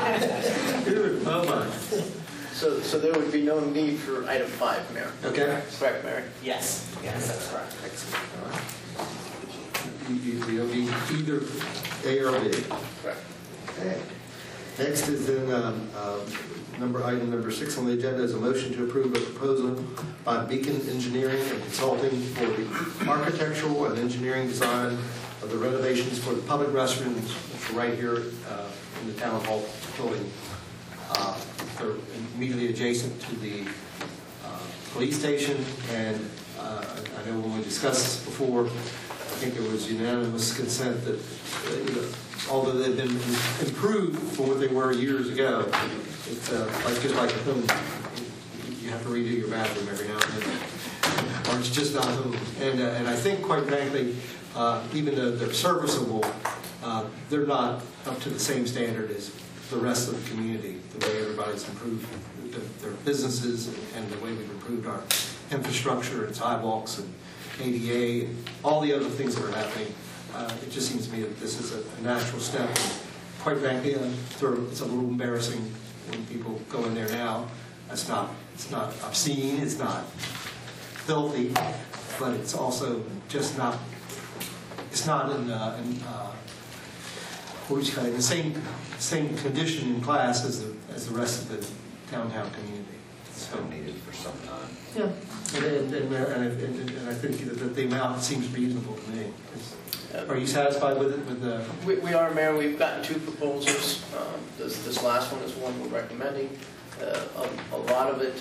Good. Oh, my. So, so there would be no need for item five, Mayor. Okay. Correct, Mary? Yes, yes, that's correct. Excellent. All right. You, you, you don't need either A or B. Correct. Okay. Next is then um, um, number item number six on the agenda is a motion to approve a proposal by Beacon Engineering and Consulting for the architectural and engineering design of the renovations for the public restrooms, which are right here uh, in the town hall building. Uh, they're immediately adjacent to the uh, police station, and uh, I know when we discussed this before, I think there was unanimous consent that uh, you know, although they've been improved from what they were years ago, it's uh, like just like a home. You have to redo your bathroom every now and then, or it's just not home. And uh, and I think, quite frankly, uh, even though they're serviceable, uh, they're not up to the same standard as the rest of the community. The way everybody's improved their businesses and the way we've improved our infrastructure and sidewalks and A D A and all the other things that are happening. Uh, it just seems to me that this is a, a natural step. And quite frankly, uh, it's a little embarrassing when people go in there now. That's not, it's not obscene, it's not filthy, but it's also just not, it's not in, uh, in uh, what would you call it, in the same, same condition in class as the, as the rest of the downtown community. So needed for some time. yeah, and, and, and, and, and, and I think that the amount seems reasonable to me. Are you satisfied with it? With the We, we are, Mayor. We've gotten two proposals. Um, this, this last one is one we're recommending. Uh, a, a lot of it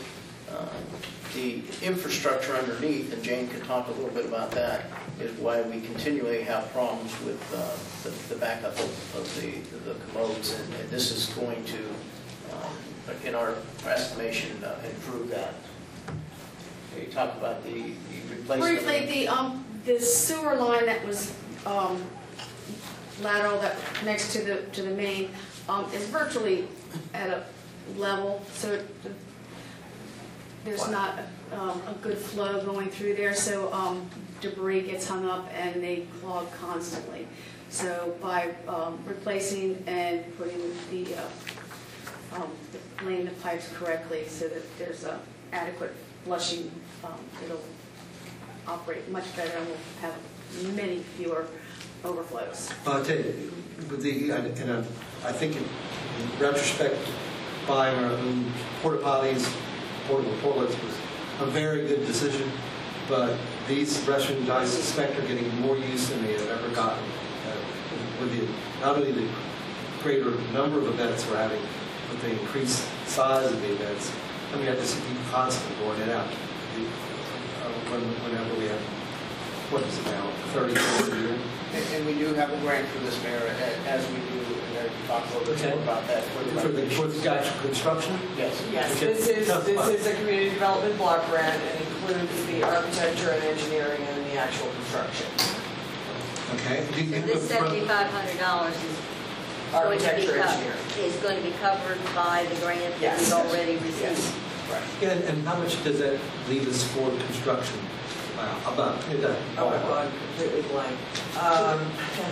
Uh, The infrastructure underneath, and Jane can talk a little bit about that, is why we continually have problems with uh, the, the backup of, of the, the commodes, and, and this is going to, um, in our estimation, uh, improve that. You talk about the, the replacement. Briefly, the, um, the sewer line that was, um, lateral that connects to the, to the main, um, is virtually at a level, so it, there's not um, a good flow going through there, so um, debris gets hung up and they clog constantly. So by um, replacing and putting the, uh, um, laying the pipes correctly so that there's a adequate flushing, um, it'll operate much better and we'll have many fewer overflows. I'll tell you, with the, and I, I think in retrospect, buying our own porta potties, portable toilets was a very good decision, but these restrooms I suspect are getting more use than they have ever gotten. Uh, with the, not only the greater number of events we're having, but the increased size of the events. I mean, I just see people constantly going in and out. The, uh, when, whenever we have, what is it now, thirty, forty a year? And, and we do have a grant for this, Mayor, as we do, and Eric can talk a little bit Okay. more about that. For the, For the, for the actual construction? Yes. Yes, Okay. this is, No, this fine. is a community development block grant and includes the architecture and engineering and the actual construction. Okay. Do you- So this seventy-five hundred dollars is going to be Architecture covered, engineering. is going to be covered by the grant that Yes. we've already received. Yes. Right. Yeah, and and how much does that leave us for construction? Wow, about, it does. Oh, I've gone completely blank. Um,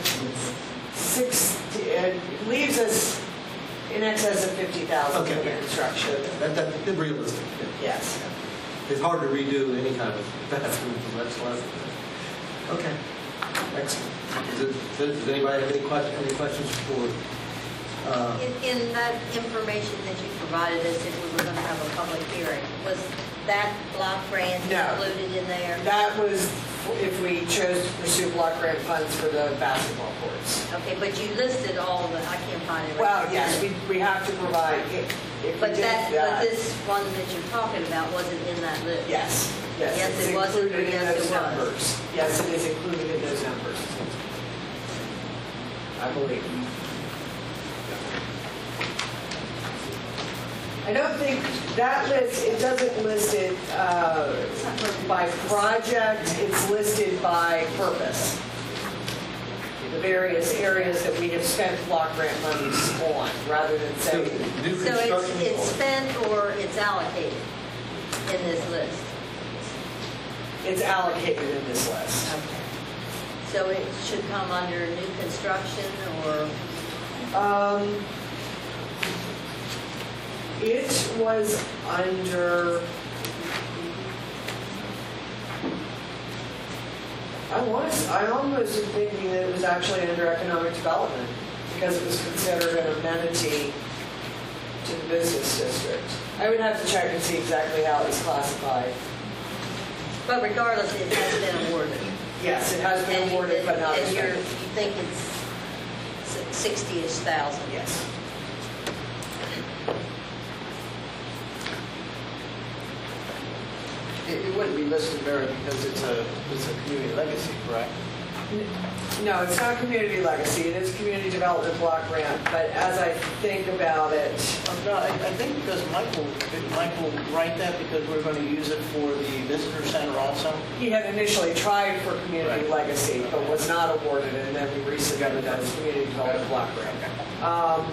sixty, it leaves us in excess of fifty thousand for Okay. the construction. That, that, that's realistic. yeah. Yes. It's hard to redo any kind of bathroom, much less. Okay, excellent. Does, it- does anybody have any questions, any questions for? Uh, In, in that information that you provided us, if we were going to have a public hearing, was that block grant No. included in there? That was if we chose to pursue block grant funds for the basketball courts. Okay, but you listed all the, I can't find it. Well, yes, we, we have to provide, if, if we But did that, that. but this one that you're talking about wasn't in that list? Yes, yes. Yes, it's it was, or included in yes, those it was. numbers. Yes, it is included in those numbers. I believe. I don't think that list, it doesn't list it uh, by project, it's listed by purpose. The various areas that we have spent block grant monies on, rather than so, saying, new So it's, construction? it's spent or it's allocated in this list? it's allocated in this list. Okay. So it should come under new construction or? Um, it was under, I was, I almost am thinking that it was actually under economic development because it was considered an amenity to the business district. I would have to check and see exactly how it was classified. But regardless, it has been awarded. Yes, it has been And- awarded, but not And you're, you expended. think it's sixty-ish thousand? Yes. It, it wouldn't be listed, Mayor, because it's a, it's a community legacy, correct? No, it's not community legacy. It is community development block grant. But as I think about it, Um, No, I, I think because Michael, did Michael write that because we're going to use it for the visitor center also? he had initially tried for community Right. legacy, but was not awarded, and then we resubmitted that as community development block grant. Um,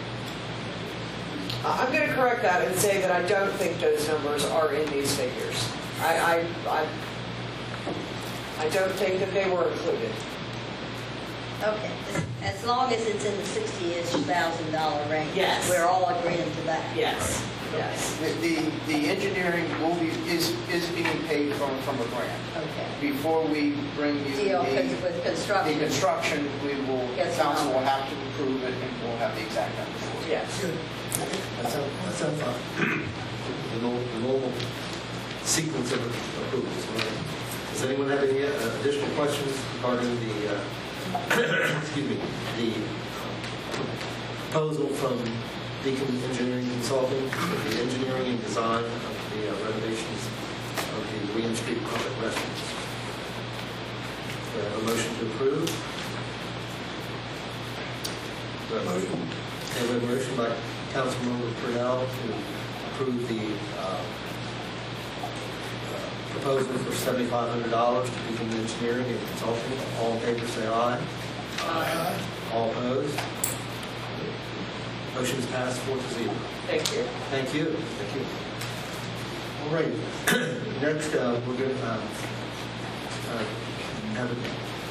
I- I'm going to correct that and say that I don't think those numbers are in these figures. I, I, I, I don't think that they were included. Okay, as long as it's in the sixty-ish thousand dollar range. Yes. We're all agreeing to that. Yes. Yes. The, the, the engineering will be, is, is being paid from, from a grant. Okay. Before we bring you Deal the, with with the construction. construction, we will, Get some council will numbers. have to approve it and we'll have the exact numbers for you. Yes. That sounds, that sounds fine. The normal, the normal sequence of approvals. Does anyone have any uh, additional questions regarding the, uh, excuse me, the proposal from Beacon Engineering Consulting, for the engineering and design of the uh, renovation approve? Motion. Okay, we have a motion by Councilmember Purnell to approve the uh, uh, proposal for seventy-five hundred dollars to Beacon Engineering and Consulting. All in favor, say aye. Aye. All opposed? Motion is passed four to zero. Thank you. Thank you. Thank you. All right. Next, uh, we're going to uh, uh, have a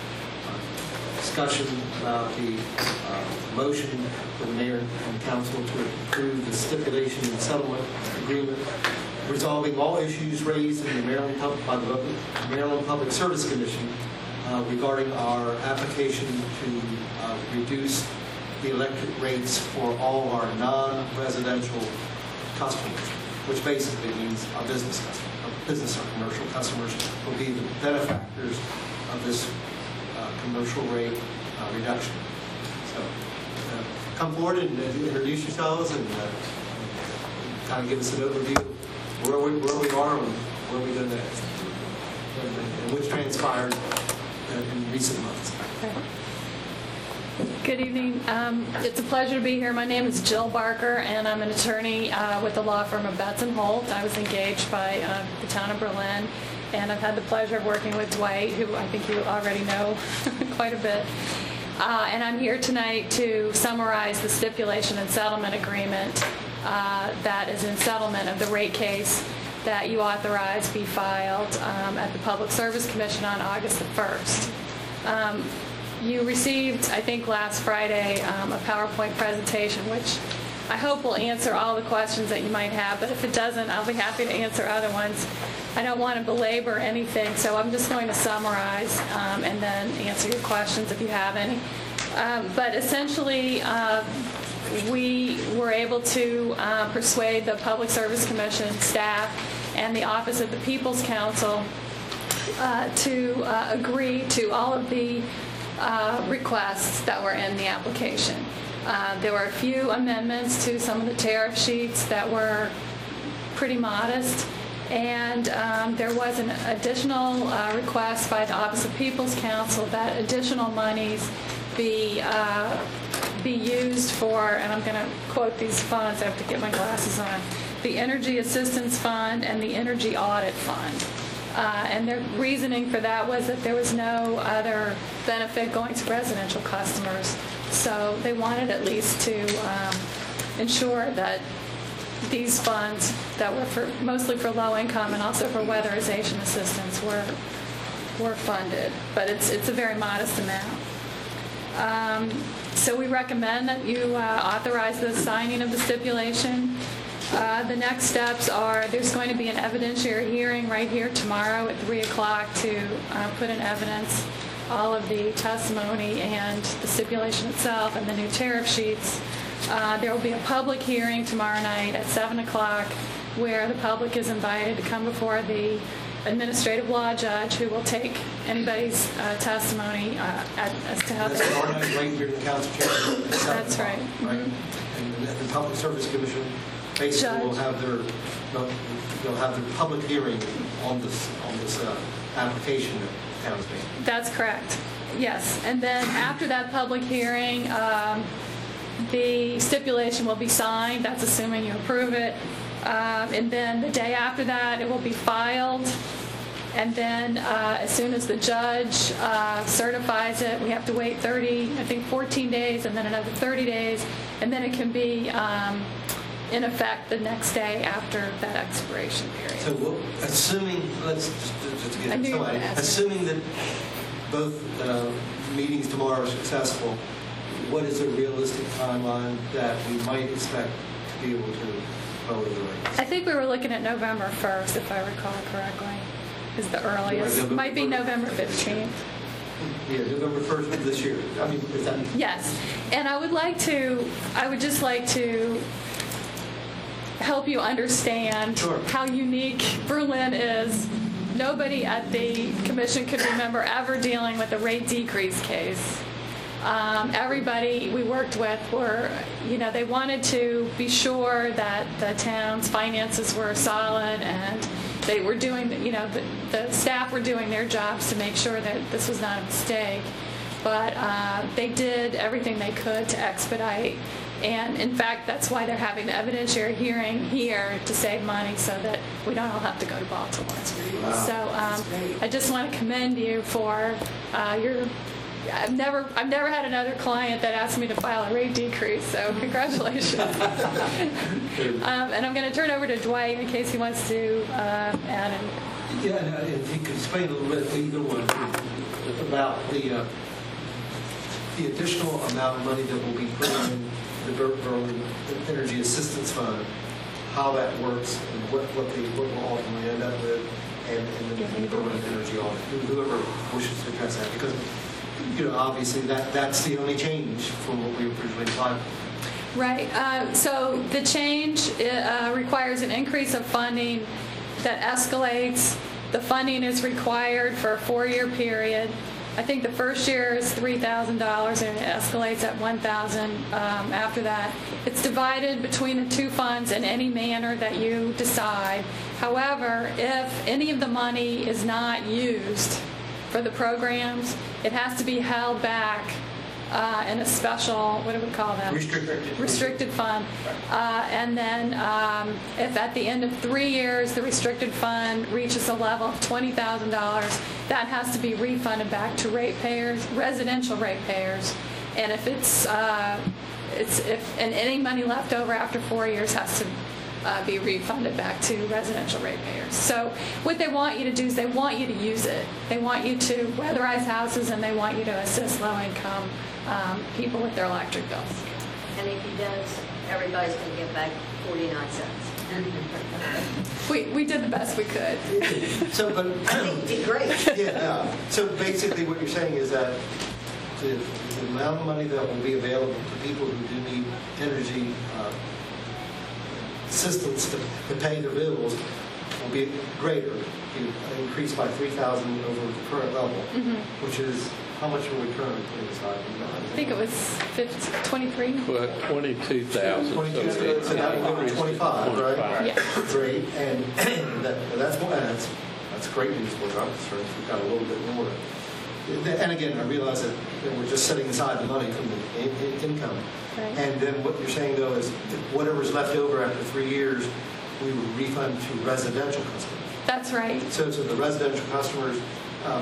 uh, discussion about the uh, motion for the mayor and council to approve the stipulation and settlement agreement resolving all issues raised in the Maryland Pub- by the Maryland Public Service Commission uh, regarding our application to uh, reduce the electric rates for all of our non-residential customers, which basically means our business customers, our business or commercial customers will be the benefactors of this uh, commercial rate uh, reduction. So uh, come forward and uh, introduce yourselves and uh, kind of give us an overview of where we, where we are and where we go next, and, and which transpired uh, in recent months. Okay. Good evening. Um, it's a pleasure to be here. My name is Jill Barker, and I'm an attorney uh, with the law firm of Betts and Holt. I was engaged by uh, the town of Berlin, and I've had the pleasure of working with Dwight, who I think you already know quite a bit. Uh, and I'm here tonight to summarize the stipulation and settlement agreement uh, that is in settlement of the rate case that you authorized be filed um, at the Public Service Commission on August the first. Um, You received, I think last Friday, um, a PowerPoint presentation, which I hope will answer all the questions that you might have, but if it doesn't, I'll be happy to answer other ones. I don't want to belabor anything, so I'm just going to summarize um, and then answer your questions if you have any. Um, but essentially, uh, we were able to uh, persuade the Public Service Commission staff and the Office of the People's Counsel uh, to uh, agree to all of the Uh, requests that were in the application. Uh, there were a few amendments to some of the tariff sheets that were pretty modest, and um, there was an additional uh, request by the Office of People's Counsel that additional monies be uh, be used for, and I'm going to quote these funds, I have to get my glasses on, the Energy Assistance Fund and the Energy Audit Fund. Uh, and their reasoning for that was that there was no other benefit going to residential customers. So they wanted at least to um, ensure that these funds that were for, mostly for low income and also for weatherization assistance were were funded. But it's it's a very modest amount. Um, so we recommend that you uh, authorize the signing of the stipulation. Uh, the next steps are there's going to be an evidentiary hearing right here tomorrow at three o'clock to uh, put in evidence all of the testimony and the stipulation itself and the new tariff sheets. Uh, there will be a public hearing tomorrow night at seven o'clock where the public is invited to come before the administrative law judge who will take anybody's uh, testimony uh, at, as to how That's they... tomorrow night, right here in the council chamber. That's right. Right? Mm-hmm. And the, the Public Service Commission basically will have their they'll, they'll have their public hearing on this on this uh, application that the town's making. That's correct. Yes, and then after that public hearing, um, the stipulation will be signed. That's assuming you approve it. Um, and then the day after that, it will be filed. And then uh, as soon as the judge uh, certifies it, we have to wait thirty, I think fourteen days, and then another thirty days, and then it can be um, in effect the next day after that expiration period. So we'll, assuming, let's just, just to get I knew you were somebody, gonna ask assuming that both uh, meetings tomorrow are successful, what is a realistic timeline that we might expect to be able to lower the rates? I think we were looking at November first, if I recall correctly, is the earliest. November Might be November fifteenth. Yeah, November first of this year. I mean, is that... Yes, and I would like to, I would just like to help you understand Sure. how unique Berlin is. Nobody at the commission could remember ever dealing with a rate decrease case. Um, everybody we worked with were, you know, they wanted to be sure that the town's finances were solid and they were doing, you know, the, the staff were doing their jobs to make sure that this was not a mistake. but uh, they did everything they could to expedite. And in fact, that's why they're having the evidentiary hearing here to save money so that we don't all have to go to Baltimore. Wow. So um, I just want to commend you for uh, your. I've never, I've never had another client that asked me to file a rate decrease. So congratulations. um, and I'm going to turn over to Dwight in case he wants to uh, add in. Yeah, and if you could explain a little bit, either one, about the uh, the additional amount of money that will be put in the Ber- Berlin Energy Assistance Fund, how that works, and what what they what we'll ultimately end up with, and, and the, the Berlin Energy Audit, whoever wishes to address that, because you know obviously that that's the only change from what we originally planned. Right. Uh, so the change uh, requires an increase of funding that escalates. The funding is required for a four-year period. I think the first year is three thousand dollars and it escalates at one thousand dollars um, after that. It's divided between the two funds in any manner that you decide. However, if any of the money is not used for the programs, it has to be held back uh, in a special, what do we call that? Restricted. Restricted fund. Uh, and then um, if at the end of three years the restricted fund reaches a level of twenty thousand dollars, that has to be refunded back to ratepayers, residential ratepayers. And if it's, uh, it's if and any money left over after four years has to uh, be refunded back to residential ratepayers. So what they want you to do is they want you to use it. They want you to weatherize houses and they want you to assist low-income um, people with their electric bills. And if he does, everybody's going to get back forty-nine cents. We we did the best we could. So, but I think you did great. yeah, yeah. So basically, what you're saying is that the, the amount of money that will be available to people who do need energy uh, assistance to, to pay their bills will be greater, be increased by three thousand over the current level, Mm-hmm. which is how much are we currently putting aside? I think it was fifty, twenty-three. Well, twenty-two thousand. twenty-two, so, so that would go to twenty-five, right? Yeah. Great, and that, that's that's that's great news for us. I'm concerned we've got a little bit more. And again, I realize that, that we're just setting aside the money from the in, in, income. Right. And then what you're saying though is that whatever's left over after three years, we will refund to residential customers. That's right. So, so the residential customers, um,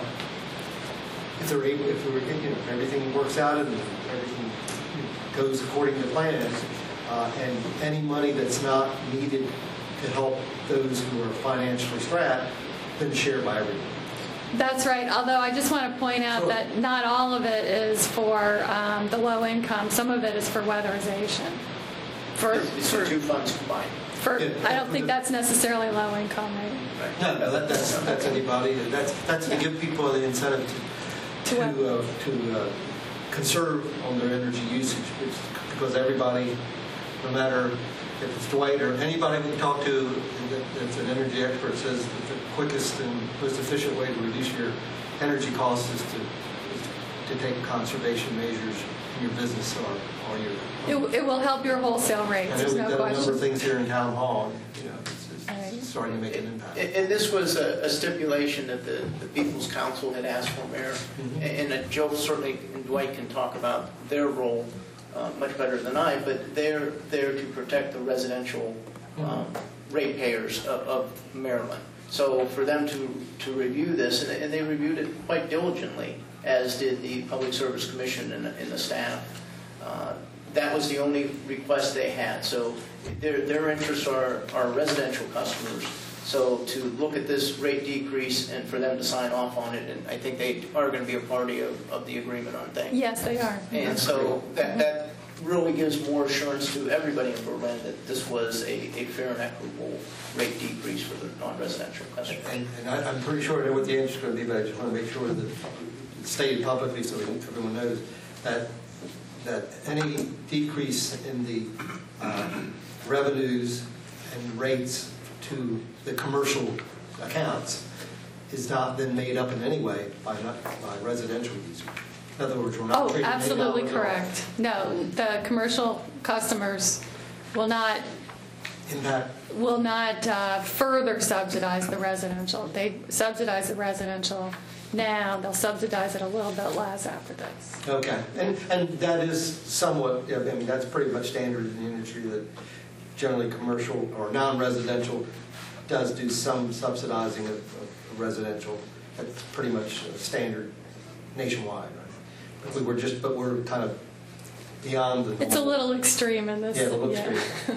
if they're able, if we're, you know, if everything works out and everything goes according to plan, uh, and any money that's not needed to help those who are financially strapped, then shared by everyone. That's right. Although I just want to point out Sure. that not all of it is for um, the low income. Some of it is for weatherization. For, These are two funds combined. for Yeah, I don't for think the- that's necessarily low income. Maybe. No, no, that, that's that's anybody. That's that's to give people the incentive to To to, what? uh, to uh, conserve on their energy usage, which, because everybody, no matter if it's Dwight or anybody we talk to that, that's an energy expert, says that the quickest and most efficient way to reduce your energy costs is to is to take conservation measures in your business or or your. It, it will help your wholesale rates. I know There's we've no done a number of question. things here in town hall. You know, it's, it's Right. starting to make an impact. And and this was a a stipulation that the the People's Council had asked for, Mayor. And and Joe certainly and Dwight can talk about their role uh, much better than I, but they're there to protect the residential um, ratepayers of, of Maryland. So for them to, to review this, and, and they reviewed it quite diligently, as did the Public Service Commission and, and the staff. Uh, that was the only request they had. So their, their interests are, are residential customers. So to look at this rate decrease and for them to sign off on it, and I think they are going to be a party of, of the agreement, aren't they? Yes, they are. And so that, that really gives more assurance to everybody in Berlin that this was a, a fair and equitable rate decrease for the non-residential customers. And, and I, I'm pretty sure I know what the answer is going to be, but I just want to make sure that it's stated publicly so that everyone knows that that any decrease in the uh, revenues and rates to the commercial accounts is not then made up in any way by not, by residential users. In other words, we're not Oh, trading any absolutely dollars off. correct. No, the commercial customers will not impact? Will not uh, further subsidize the residential. They subsidize the residential now. They'll subsidize it a little bit less after this. Okay, and and that is somewhat, I mean, that's pretty much standard in the industry, that generally commercial or non-residential does do some subsidizing of, of residential. That's pretty much standard nationwide, right? But we were just, but we're kind of beyond the normal. It's a little extreme in this. Yeah, a little yeah. extreme.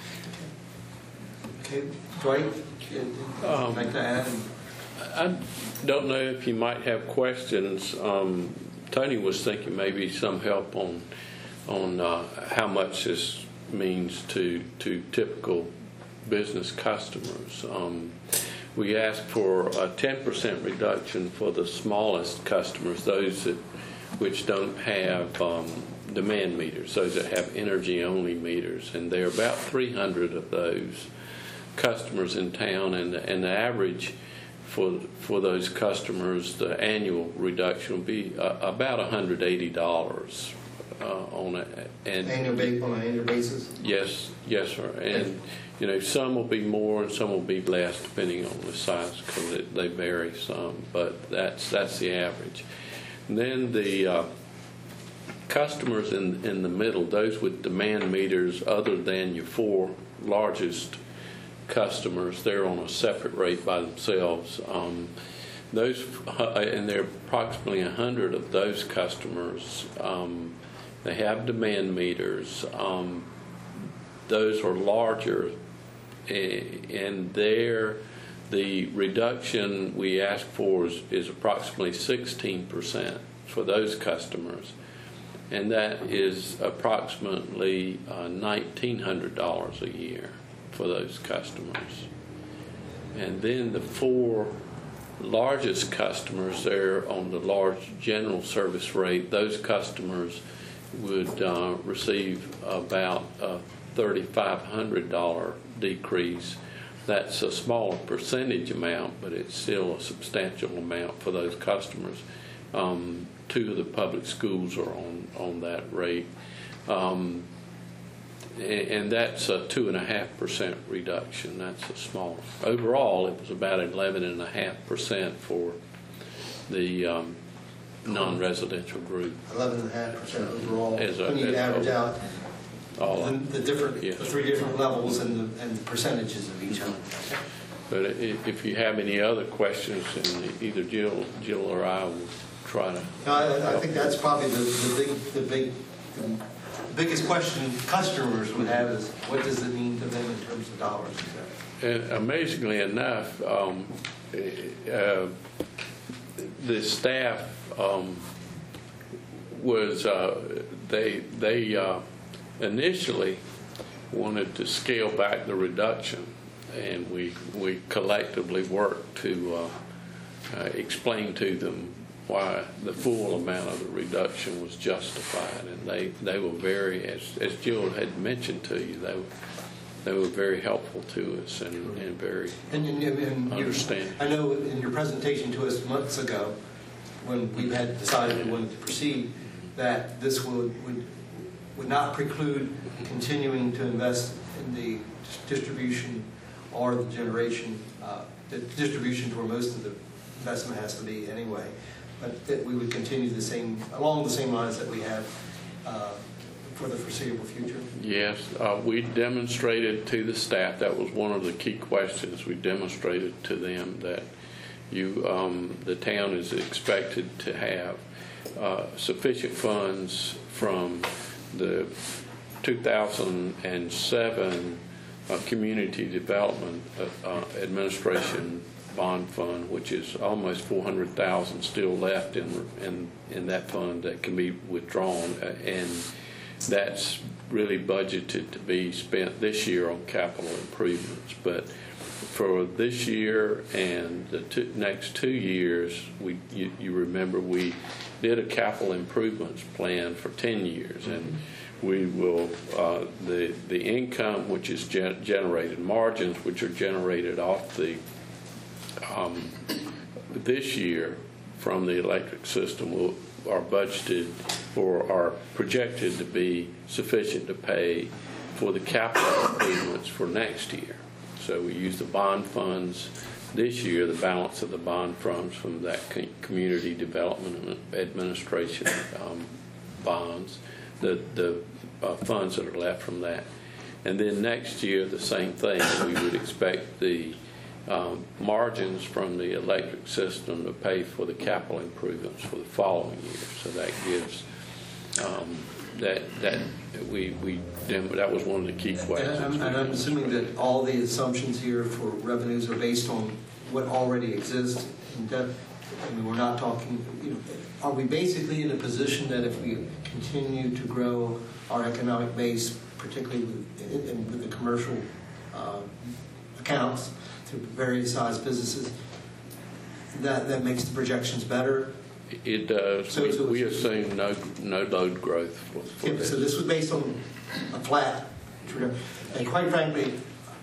Okay, Dwight, you'd Um, like to add? I don't know if you might have questions. Um, Tony was thinking maybe some help on on uh, how much this means to to typical business customers. Um, we asked for a ten percent reduction for the smallest customers, those that which don't have um, demand meters, those that have energy-only meters, and there are about three hundred of those customers in town, and and the average for for those customers, the annual reduction will be uh, about one hundred eighty dollars uh, on a and Annual ba- on an annual basis? Yes, yes, sir. And you know, some will be more and some will be less depending on the size, because they vary some. But that's that's the average. And then the uh, customers in in the middle, those with demand meters other than your four largest customers, they're on a separate rate by themselves. Um, those uh, and there are approximately a hundred of those customers. Um, they have demand meters. Um, those are larger, and there the reduction we ask for is, is approximately sixteen percent for those customers, and that is approximately uh, nineteen hundred dollars a year for those customers. And then the four largest customers there on the large general service rate, those customers would uh, receive about a three thousand five hundred dollars decrease. That's a smaller percentage amount, but it's still a substantial amount for those customers. Um, two of the public schools are on, on that rate. Um, and that's a two and a half percent reduction. That's a small. Overall, it was about eleven and a half percent for the um, non-residential group. Eleven and a half percent overall. As a, when you as average a, out all the, the different, yes. the three different levels and the, and the percentages of each one. But if you have any other questions, and either Jill, Jill or I will try to. No, I, I think that's probably the, the big, the big. The, biggest question customers would have is, what does it mean to them in terms of dollars? And amazingly enough, um, uh, the staff um, was uh, they they uh, initially wanted to scale back the reduction, and we we collectively worked to uh, uh, explain to them why the full amount of the reduction was justified, and they, they were very, as as Jill had mentioned to you, they were they were very helpful to us and, and very and, and, and understanding. I know in your presentation to us months ago, when we had decided we wanted to proceed, that this would would would not preclude continuing to invest in the distribution or the generation, uh, the distribution to where most of the investment has to be anyway. But that we would continue the same, along the same lines that we have uh, for the foreseeable future? Yes, uh, we demonstrated to the staff, that was one of the key questions, we demonstrated to them that you, um, the town is expected to have uh, sufficient funds from the two thousand seven uh, Community Development uh, uh, Administration bond fund, which is almost four hundred thousand dollars still left in, in in that fund that can be withdrawn, and that's really budgeted to be spent this year on capital improvements. But for this year and the two, next two years, we you, you remember we did a capital improvements plan for ten years, and we will uh, the the income which is gen- generated, margins which are generated off the Um, this year from the electric system will, are budgeted or are projected to be sufficient to pay for the capital improvements for next year. So we use the bond funds this year, the balance of the bond funds from that co- community development administration um, bonds, the, the uh, funds that are left from that. And then next year, the same thing. We would expect the um, margins from the electric system to pay for the capital improvements for the following year. So that gives um, that that we we that was one of the key questions. And I'm, and I'm assuming that all the assumptions here for revenues are based on what already exists. In depth. I mean, we're not talking. You know, are we basically in a position that if we continue to grow our economic base, particularly with, in, with the commercial uh, accounts through various size businesses, that that makes the projections better? It does. So, we, so we assume no no load growth for, for yeah, this. So this was based on a flat, and quite frankly,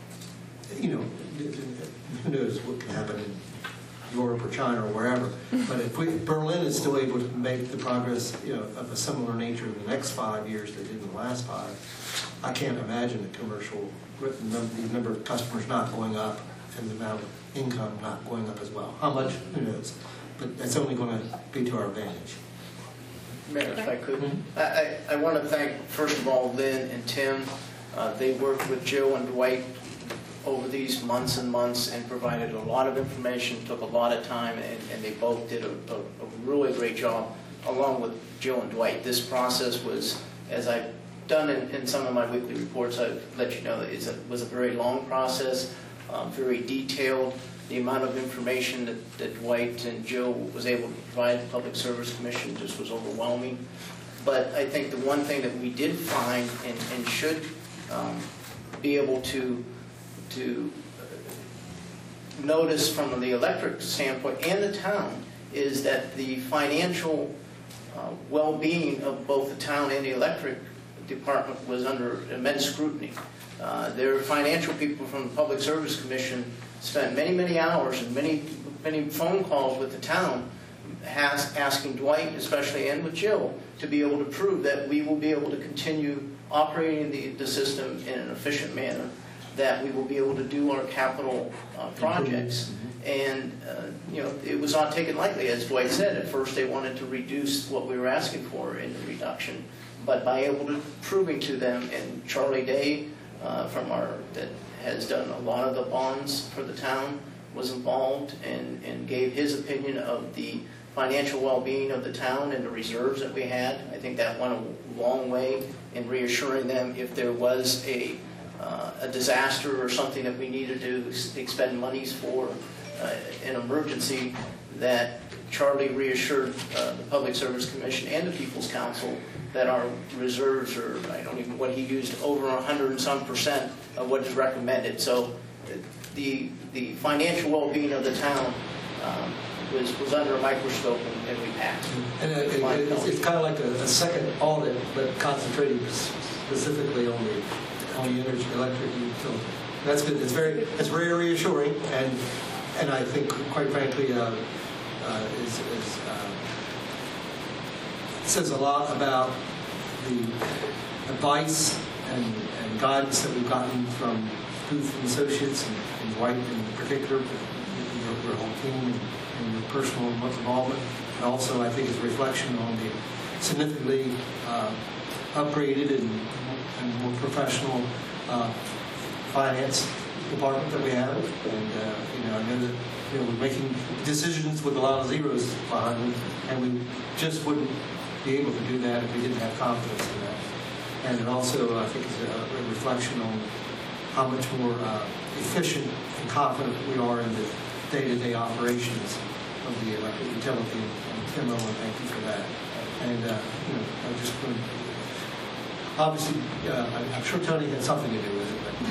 you know, who knows what can happen in Europe or China or wherever. But if, we, if Berlin is still able to make the progress, you know, of a similar nature in the next five years that did in the last five, I can't imagine the commercial the number of customers not going up and the amount of income not going up as well. How much? Who knows? But that's only going to be to our advantage. Mayor, if I could, I, I, I want to thank, first of all, Lynn and Tim. Uh, they worked with Jill and Dwight over these months and months and provided a lot of information, took a lot of time, and, and they both did a, a, a really great job, along with Jill and Dwight. This process was, as I've done in, in some of my weekly reports, I've let you know that it was a very long process, um, very detailed. The amount of information that, that Dwight and Jill was able to provide the Public Service Commission just was overwhelming. But I think the one thing that we did find and, and should um, be able to to notice from the electric standpoint and the town is that the financial uh, well-being of both the town and the electric department was under immense scrutiny. Uh, their financial people from the Public Service Commission spent many, many hours and many, many phone calls with the town has, asking Dwight, especially, and with Jill, to be able to prove that we will be able to continue operating the, the system in an efficient manner, that we will be able to do our capital uh, projects. And, uh, you know, it was not taken lightly. As Dwight said, at first they wanted to reduce what we were asking for in the reduction. But by able to proving to them, and Charlie Day uh, from our, that has done a lot of the bonds for the town, was involved and, and gave his opinion of the financial well-being of the town and the reserves that we had. I think that went a long way in reassuring them if there was a Uh, a disaster or something that we needed to expend monies for, uh, an emergency, that Charlie reassured uh, the Public Service Commission and the People's Council that our reserves are, I don't even, what he used, over a hundred and some percent of what is recommended. So the the financial well-being of the town um, was, was under a microscope, and, and we passed. And it, it, it's, it's kind of like a, a second audit, but concentrating specifically on the on the energy, electric utility. That's good. It's very, it's very reassuring, and and I think, quite frankly, uh, uh, is, is uh, says a lot about the advice and, and guidance that we've gotten from Booth and Associates and, and White in particular, your, your whole team and, and your personal involvement, and also I think it's a reflection on the significantly uh, upgraded and and more professional uh, finance department that we have, and uh, you know, I know that you know we're making decisions with a lot of zeros behind them, and we just wouldn't be able to do that if we didn't have confidence in that. And it also, I think, is a, a reflection on how much more uh, efficient and confident we are in the day-to-day operations of the electric utility. And Tim Owen, thank you for that. And uh, you know, I just couldn't. Obviously, uh, I'm sure Tony had something to do with it. But,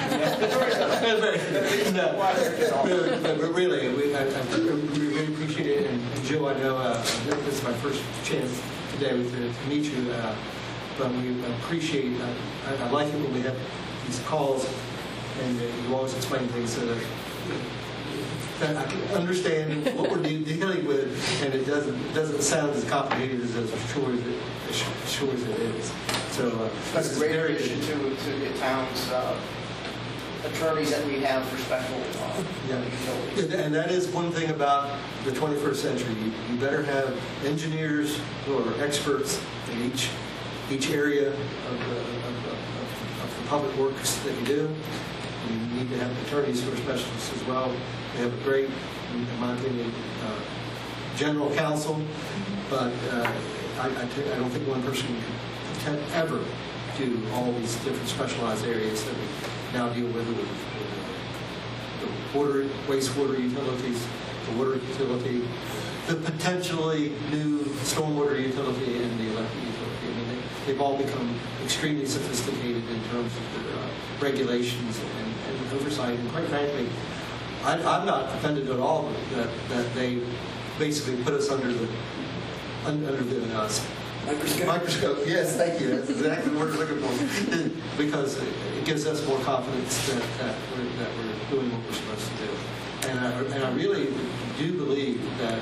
no, but really, we, I, I really appreciate it. And, and Joe, I know uh, this is my first chance today to, to meet you, uh, but we appreciate. Uh, I, I like it when we have these calls, and uh, you always explain things so that, that I can understand what we're dealing with, and it doesn't it doesn't sound as complicated as I'm sure as it, as sure as it is. So uh, That's this a is great very addition to, to the town's uh, attorneys that we have for special uh, Yeah. utilities. And that is one thing about the twenty-first century. You, you better have engineers who are experts in each each area of the, of, of, of the public works that you do. You need to have attorneys who are specialists as well. We have a great, in my opinion, uh, general counsel, but uh, I, I, t- I don't think one person can ever do all these different specialized areas that we now deal with, with, with uh, the water, wastewater utilities, the water utility, the potentially new stormwater utility, and the electric utility. I mean, they, they've all become extremely sophisticated in terms of their uh, regulations and, and oversight. And quite frankly, I, I'm not offended at all that, that they basically put us under the under the uh, Microscope. Microscope. Yes, thank you. That's exactly the word I'm looking for. Because it, it gives us more confidence that, that, we're, that we're doing what we're supposed to do. And I, and I really do believe that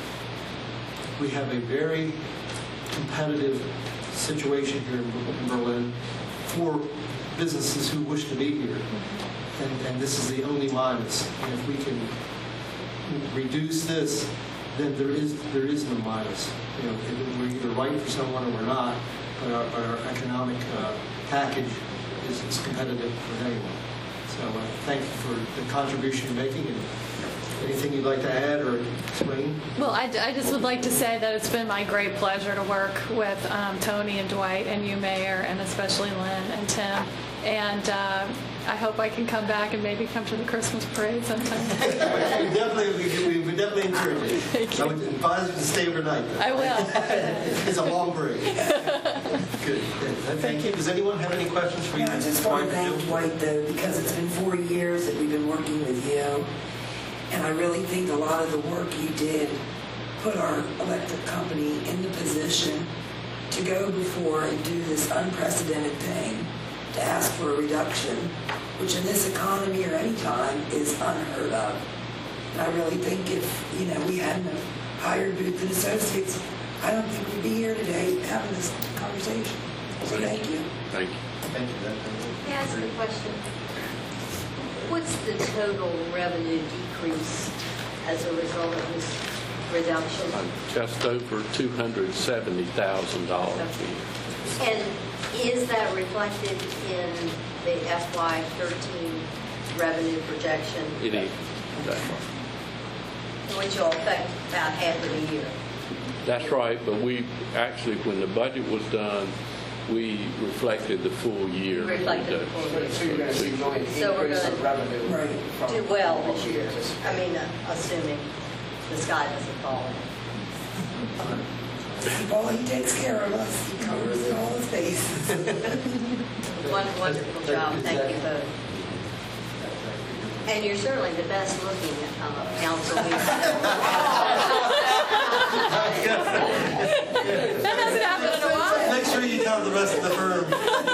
we have a very competitive situation here in Berlin for businesses who wish to be here. And, and this is the only minus. And if we can reduce this, then there is there is no minus. You know, we're either right for someone or we're not, but our, our economic uh, package is, is competitive with anyone. So uh, thank you for the contribution you're making. And anything you'd like to add or explain? Well, I, I just would like to say that it's been my great pleasure to work with um, Tony and Dwight and you, Mayor, and especially Lynn and Tim. And uh, I hope I can come back and maybe come to the Christmas parade sometime. we definitely, we would definitely encourage you. Thank you. I would advise you to stay overnight. Though. I will. It's a long break. Good. Good. Thank you. Does anyone have any questions for you? Yeah, I just want to thank Dwight, though, because it's been four years that we've been working with you. And I really think a lot of the work you did put our electric company in the position to go before and do this unprecedented thing, to ask for a reduction, which in this economy or any time is unheard of. And I really think if, you know, we hadn't hired Booth and Associates, I don't think we'd be here today having this conversation. So thank you. Thank you. Thank you. May I ask a question? What's the total revenue decrease as a result of this reduction? Just over two hundred seventy thousand dollars a year. And is that reflected in the F Y thirteen revenue projection? It is. That's right. Which will affect about half of the year. That's right, but we actually, when the budget was done, we reflected the full year. Reflected the full year. So you're going to see going So we're increase gonna of revenue. Right. from Do well what this we year. anticipate. I mean, uh, assuming the sky doesn't fall. Well, he takes care of us. He covers all his bases. One wonderful job. Thank you both. And you're certainly the best looking uh, council we've That hasn't happened in a while. Make sure you tell the rest of the firm.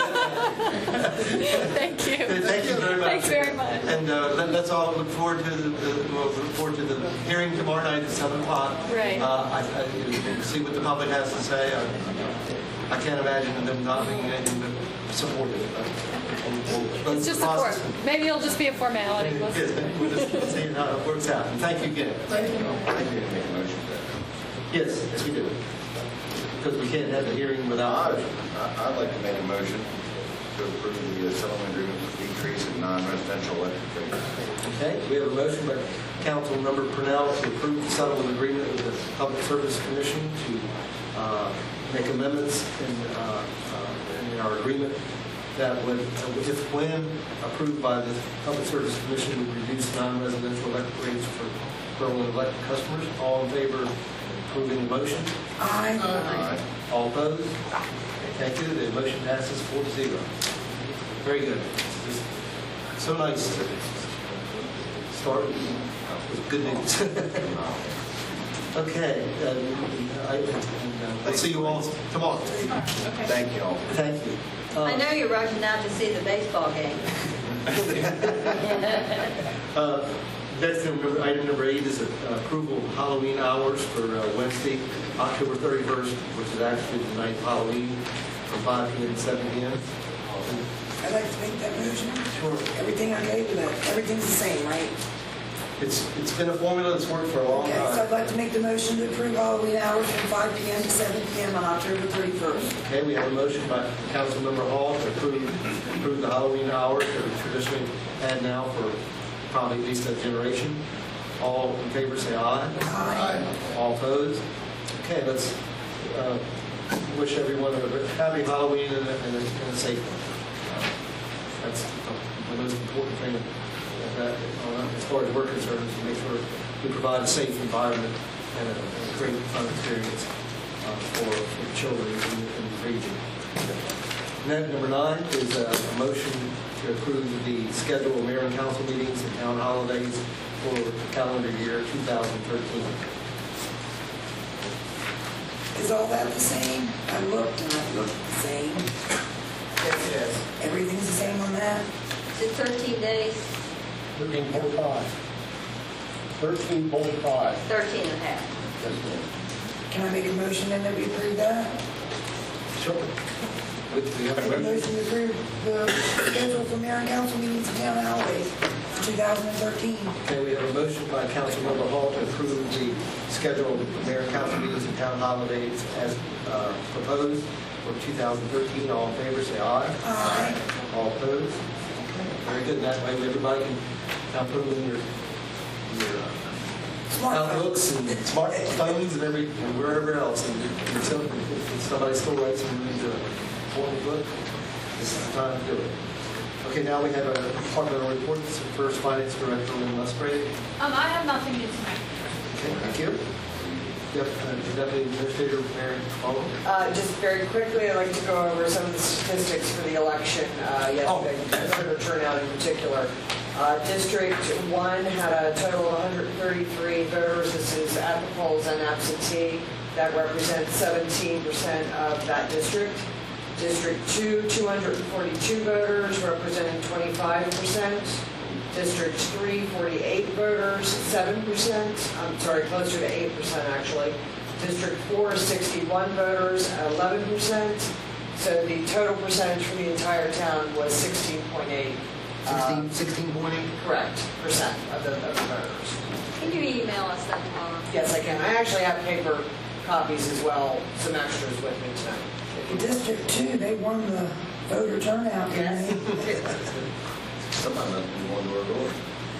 Thank you. Thank you very much. Thanks very much. And uh, let, let's all look forward to the, the we'll look forward to the hearing tomorrow night at seven o'clock. Right. Uh, I, I, see what the public has to say. I, I can't imagine them not being anything but supportive. We'll, It's just a for, maybe it'll just be a formality. We'll see. Yes, we'll just see how it works out. And thank you again. Thank you. Thank you. Yes, yes, we do. Because we can't have a hearing without. I'd, I'd like to make a motion to approve the settlement agreement for decrease in non-residential electric rates. Okay, we have a motion by Councilmember Purnell to approve the settlement agreement with the Public Service Commission to uh, make amendments in, uh, uh, in our agreement that would, if when approved by the Public Service Commission, would reduce non-residential electric rates for Berlin electric customers. All in favor of approving the motion? Aye. Aye. All opposed? Thank you. The motion passes four to zero. Very good. It's so nice to start with good news. Okay. Uh, I, uh, we'll see you all tomorrow. Thank you all. Thank you. Uh, I know you're rushing out to see the baseball game. uh, Next, item number eight is approval of Halloween hours for uh, Wednesday, October thirty-first, which is actually the night of Halloween. from five p m to seven p m I'd like to make that motion. Sure. Everything okay with that? Everything's the same, right? It's, it's been a formula that's worked for a long Okay, so I'd time. like to make the motion to approve Halloween hours from five p m to seven p m on October thirty-first. Okay, we have a motion by Councilmember Hall to approve, approve the Halloween hours that we traditionally had now for probably at least a generation. All in favor say aye. Aye. All opposed? Okay, let's uh, wish everyone a happy Halloween and a, and a, and a safe one. Uh, That's the most important thing that, uh, as far as we're concerned, is to make sure we provide a safe environment and a, and a great fun experience uh, for, for the children in, in the region. And then number nine is a, a motion to approve the schedule of mayor and council meetings and town holidays for calendar year two thousand thirteen. Is all that the same? I looked and it looked the same. Yes, it is. Everything's the same on that? Is it thirteen days? thirteen point five. thirteen point five. thirteen and a half. Yes, ma'am. Can I make a motion then that we approve that? Sure. With the Make a motion to approve the schedule for mayor and council meetings and town holidays for two thousand thirteen. Okay, we have a motion by Councilmember Hall to approve the schedule of mayor and council meetings and town holidays as uh, proposed for two thousand thirteen. All in favor, say aye. Aye. All opposed? Okay, very good. That way, everybody can now put them in your, your uh, outlooks and smartphones and every and wherever else. And if some- if somebody still writes and reads a formal book, this is the time to do it. Okay, now we have a departmental report. This is First Finance Director Lynn Musgrave. Um, I have nothing new tonight. Okay, thank you. Yep, uh, Deputy Administrator Mary Hall. Uh, Just very quickly, I'd like to go over some of the statistics for the election uh, yesterday, voter turnout in particular. Uh, District one had a total of one hundred thirty-three voters. This is at the polls and absentee. That represents seventeen percent of that district. District two, two hundred forty-two voters, representing twenty-five percent. District three, forty-eight voters, seven percent. I'm sorry, closer to eight percent actually. District four, sixty-one voters, eleven percent. So the total percentage for the entire town was sixteen point eight. sixteen point eight? Correct, percent of the, of the voters. Can you email us that tomorrow? Yes, I can. I actually have paper copies as well, some extras with me tonight. In District two, they won the voter turnout, didn't they? Somebody must be one door door.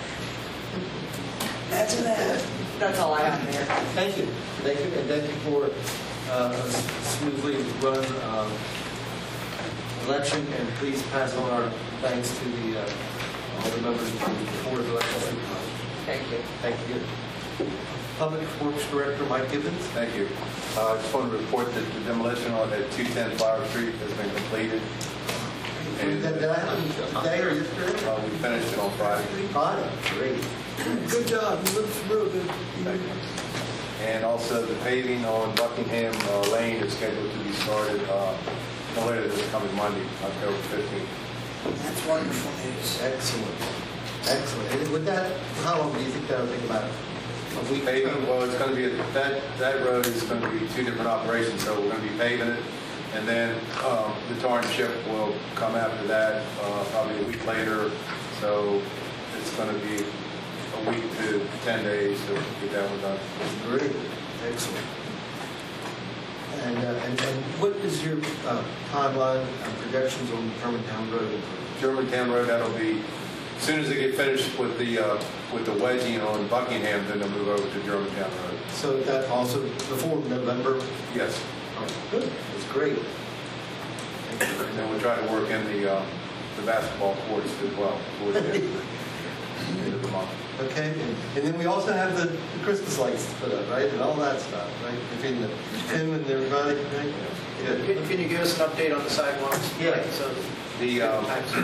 That's that. That's all I have, Mayor. Thank you. Thank you, and thank you for uh, a smoothly run um, election, and please pass on our thanks to the uh, all the members of the Board of Election Supervisors. Thank you. Thank you. Public Works Director Mike Gibbons. Thank you. Uh, I just want to report that the demolition on at two ten Flower Street has been completed. Did that happen today or yesterday? Uh, we finished it on Friday. Friday. Great. Good job. You look real good. Thank you. And also the paving on Buckingham uh, Lane is scheduled to be started uh, no later this coming Monday, October fifteenth. That's wonderful news. Excellent. Excellent. And with that, how long do you think that'll take about? A week? Paving, well, it's going to be, a, that, that road is going to be two different operations, so we're going to be paving it, and then um, the tar and chip will come after that, uh, probably a week later, so it's going to be a week to ten days to get that one done. Great. Excellent. And, uh, and, and what is your uh, timeline and projections on Germantown Road? Germantown Road, that'll be, as soon as they get finished with the uh, with the wedging on Buckingham, then they'll move over to Germantown Road. So that also before November? Yes. Oh, good. That's great. And then we'll try to work in the uh, the basketball courts as well towards the end end of the month. Okay. And, and then we also have the, the Christmas lights to put up, right? And all that stuff, right? Between the Tim and everybody, right? Good. Can, can you give us an update on the sidewalks? Yeah. So The um,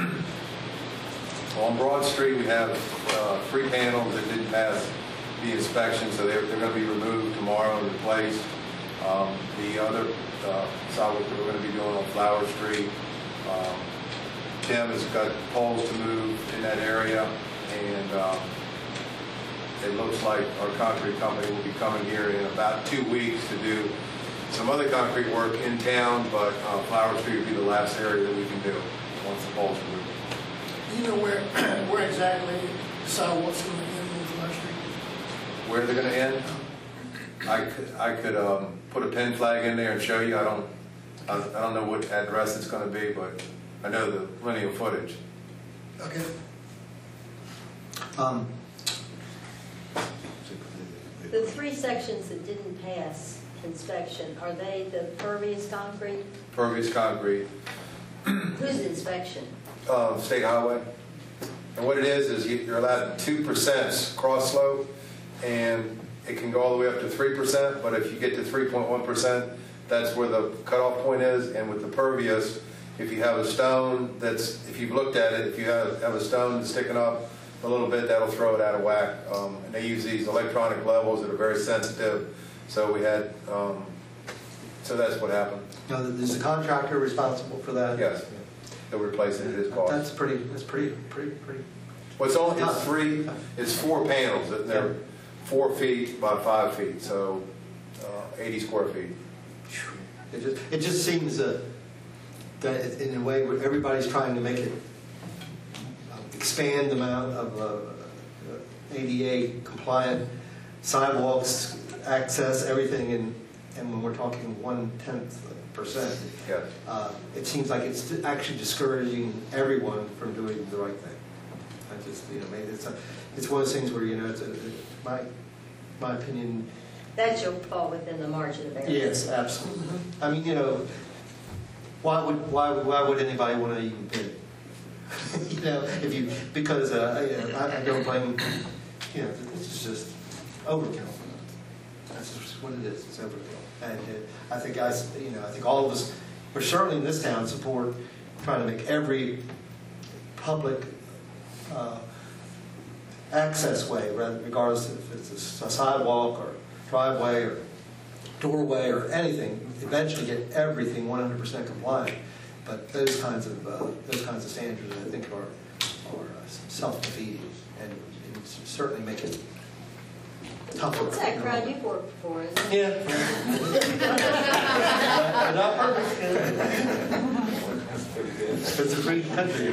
on Broad Street, we have uh, three panels that didn't pass the inspection, so they're, they're going to be removed tomorrow and replaced. Um, the other uh, sidewalk that we're going to be doing on Flower Street, um, Tim has got poles to move in that area, and um, it looks like our concrete company will be coming here in about two weeks to do some other concrete work in town, but uh, Flower Street would be the last area that we can do once the poles are moved. Do you know where, where exactly the sidewalk's going to end on Flower Street? Where they're going to end? I could, I could um, put a pin flag in there and show you. I don't, I, I don't know what address it's going to be, but I know the plenty of footage. Okay. Um, The three sections that didn't pass inspection, are they the pervious concrete? Pervious concrete, Whose inspection? uh, state highway. And what it is, is you- you're allowed two percent cross slope, and it can go all the way up to three percent, but if you get to three point one percent, that's where the cutoff point is. And with the pervious, if you have a stone that's, if you've looked at it, if you have, have a stone that's sticking up a little bit, that'll throw it out of whack. Um, and they use these electronic levels that are very sensitive. So we had, um, so that's what happened. now, is the contractor responsible for that? Yes, they'll replace it at his cost. That's pretty, that's pretty, pretty, pretty. Well, it's only, it's three, it's four panels, and they're four feet by five feet, so uh, eighty square feet. It just, it just seems uh, that it- in a way where everybody's trying to make it uh, expand the amount of uh, A D A compliant sidewalks, access, everything, and, and when we're talking one-tenth percent, Yes. uh, it seems like it's actually discouraging everyone from doing the right thing. I just, you know, maybe it's a, it's one of those things where, you know, it's a, my, my opinion. That shall fall within the margin of error. Yes, absolutely. I mean, you know, why would why why would anybody want to even bid? You know, if you because uh, you know, I, I don't blame. You know, this is just overkill. That's just what it is. It's overkill, and uh, I think I, you know, I think all of us, or certainly in this town, support trying to make every public uh, access way, regardless if it's a sidewalk or driveway or doorway or anything, eventually get everything one hundred percent compliant. But those kinds of uh, those kinds of standards, I think, are are uh, self-defeating and, and certainly make it tougher. What's that crowd you've worked for? Isn't it? Yeah. Not perfect. It's a free country.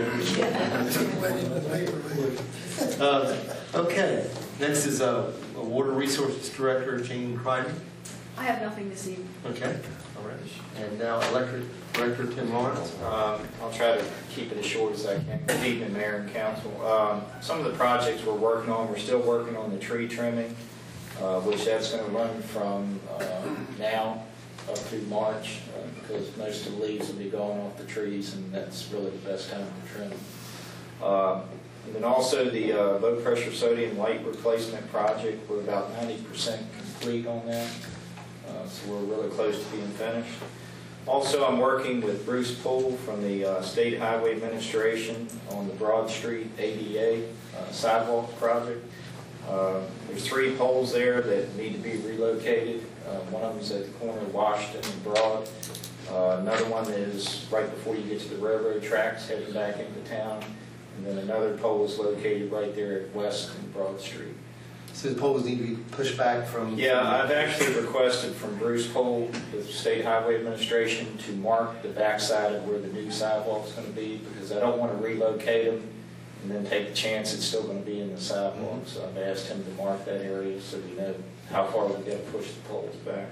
uh, okay. Next is uh, Water Resources Director Jane Crider. I have nothing this evening. Okay. All right. And now Electric Director Tim Lawrence. Um, I'll try to keep it as short as I can. Good evening, Mayor and Council. Um, some of the projects we're working on, we're still working on the tree trimming, uh, which that's going to run from uh, now up through March, uh, because most of the leaves will be going off the trees, and that's really the best time to trim them. Uh, and then also the uh, low-pressure sodium light replacement project, we're about ninety percent complete on that, uh, so we're really close to being finished. Also, I'm working with Bruce Poole from the uh, State Highway Administration on the Broad Street A D A uh, sidewalk project. Uh, there's three poles there that need to be relocated. Uh, one of them is at the corner of Washington and Broad. Uh, another one is right before you get to the railroad tracks heading back into town. And then another pole is located right there at West and Broad Street. So the poles need to be pushed back from... Yeah, I've actually requested from Bruce Poole, the State Highway Administration, to mark the backside of where the new sidewalk's going to be, because I don't want to relocate them and then take the chance it's still going to be in the sidewalk. So I've asked him to mark that area so we know how far we've got to push the poles back.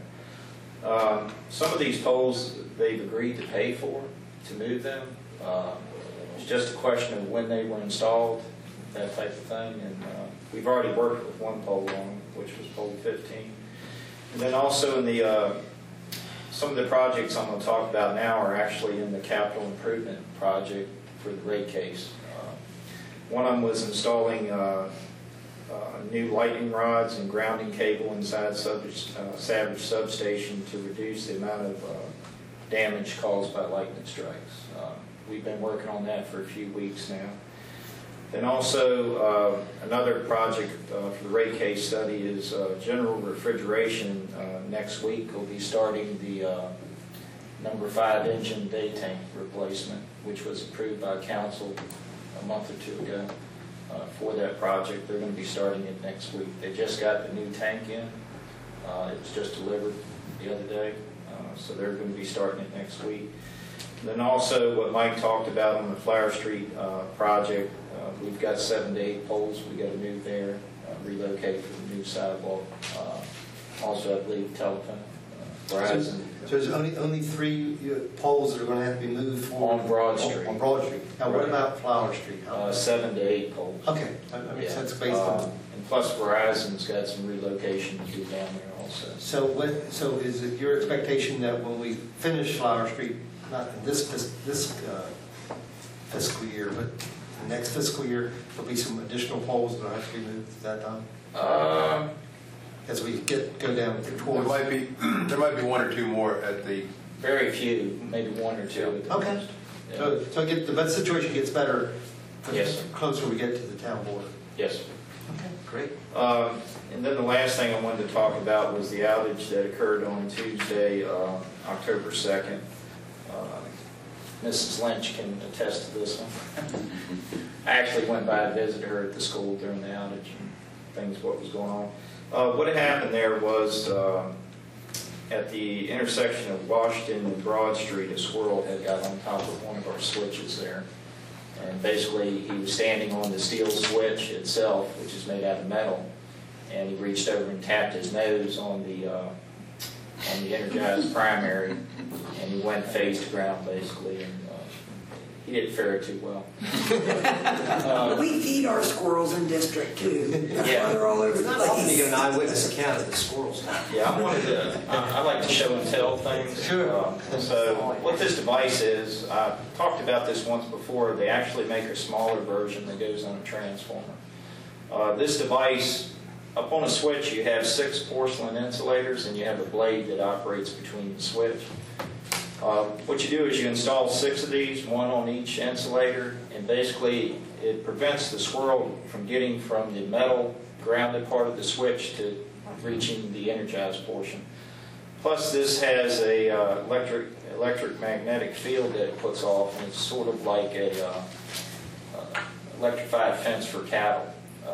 Um, some of these poles, they've agreed to pay for to move them. Uh, it's just a question of when they were installed, that type of thing. And uh, we've already worked with one pole on them, which was pole fifteen. And then also in the uh, some of the projects I'm going to talk about now are actually in the capital improvement project for the rate case. Uh, one of them was installing uh, uh, new lightning rods and grounding cable inside Savage, uh, Savage Substation to reduce the amount of uh, damage caused by lightning strikes. Uh, we've been working on that for a few weeks now. Then also, uh, another project uh, for the rate case study is uh, general refrigeration. Uh, next week we'll be starting the uh, number five engine day tank replacement, which was approved by council a month or two ago uh, for that project. They're going to be starting it next week. They just got the new tank in. Uh, it was just delivered the other day. Uh, so they're going to be starting it next week. Then also what Mike talked about on the Flower Street uh, project, uh, we've got seven to eight poles we got to move there, uh, relocate for the new sidewalk. Uh, also, I believe telephone. Uh, Verizon. So, so there's only only three uh, poles that are going to have to be moved for on Broad Street. On Broad Street. Now, what Right. about Flower Street? Uh, seven to eight poles. Okay, that, that makes Yeah. sense based Uh, on. and plus, Verizon's got some relocation to do down there also. So what? So is it your expectation that when we finish Flower Street, not in this this, this uh, fiscal year, but the next fiscal year, there'll be some additional poles that will have to be moved at that time? Uh, As we get go down There towards. might be, there might be one or two more at the. Very few, maybe one or two. At the Okay. most. Yeah. So, so get, the situation gets better the Yes. closer we get to the town border. Yes. Okay, great. Um, and then the last thing I wanted to talk about was the outage that occurred on Tuesday, uh, October second. Uh, Missus Lynch can attest to this one. I actually went by to visit her at the school during the outage and things, what was going on. Uh, what had happened there was uh, at the intersection of Washington and Broad Street, a squirrel had got on top of one of our switches there. And basically, he was standing on the steel switch itself, which is made out of metal, and he reached over and tapped his nose on the uh, on the energized primary, and he went face to ground basically, and uh, he didn't fare too well. uh, We feed our squirrels in district too. That's Yeah. why they're all over It's the not often you place. get an eyewitness account of the squirrels. Yeah, I wanted to. I, I like to show and tell things. Sure. Uh, so what this device is, I talked about this once before. They actually make a smaller version that goes on a transformer. Uh, this device, up on a switch, you have six porcelain insulators, and you have a blade that operates between the switch. Uh, what you do is you install six of these, one on each insulator, and basically it prevents the squirrel from getting from the metal grounded part of the switch to reaching the energized portion. Plus, this has a uh, electric electric magnetic field that it puts off, and it's sort of like a uh, uh, electrified fence for cattle,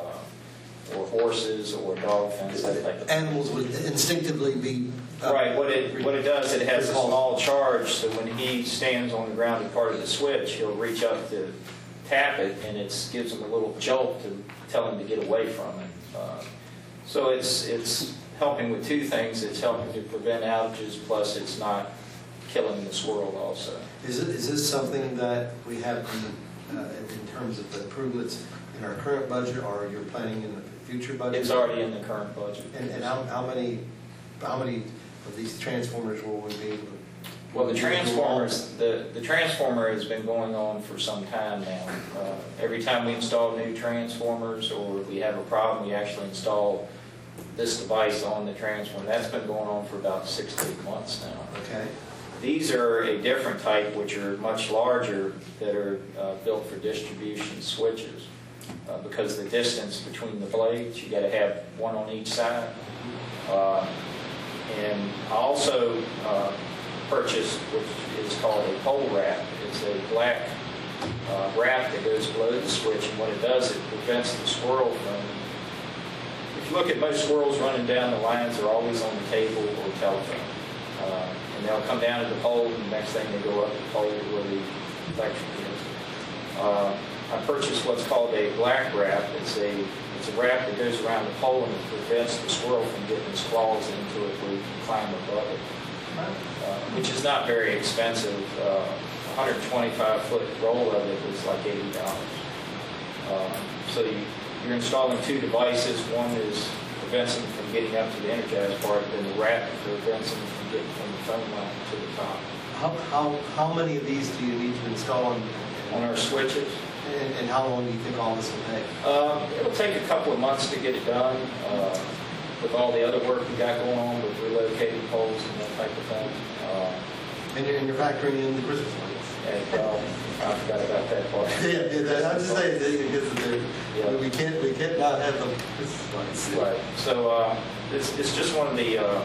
uh, or horses, or dog fence, that type of thing. Animals would instinctively be. Uh, Right. What it what it does, it has a small charge, so when he stands on the grounded part of the switch, he'll reach up to tap it, and it gives him a little jolt to tell him to get away from it. Uh, so it's it's helping with two things. It's helping to prevent outages, plus it's not killing the squirrel also. Is it is this something that we have in, uh, in terms of the improvements in our current budget, or you're planning in the future budget? It's already in the current budget. And, and how, how many how many of these transformers will we be? Well, the transformers, the, the transformer has been going on for some time now. Uh, every time we install new transformers or we have a problem, we actually install this device on the transformer. That's been going on for about six to eight months now. Okay. These are a different type, which are much larger, that are uh, built for distribution switches. Uh, because of the distance between the blades, you got to have one on each side. Uh, and I also uh, purchased what is called a pole wrap. It's a black uh, wrap that goes below the switch, and what it does, it prevents the squirrel from. If you look at most squirrels running down the lines, they're always on the table or telephone. Uh, and they'll come down to the pole, and the next thing they go up the pole where the electric is. Uh, I purchased what's called a black wrap. It's a it's a wrap that goes around the pole and it prevents the squirrel from getting his claws into it where he can climb above it, uh, which is not very expensive. Uh, one hundred twenty-five foot roll of it was like eighty dollars. Uh, so you, you're installing two devices. One is prevents him from getting up to the energized part, and the wrap prevents him from getting from the phone line to the top. How, how, how many of these do you need to install on, on our switches? And, and how long do you think all this will take? Um, it'll take a couple of months to get it done uh, with all the other work we got going on with relocating poles and that type of thing. Uh, and, you're, and you're factoring in the Christmas lights. And um, I forgot about that part. yeah, yeah that, I'm just saying that because yeah. we can't we can't not have the Christmas lights. Right. So uh, it's it's just one of the. Uh,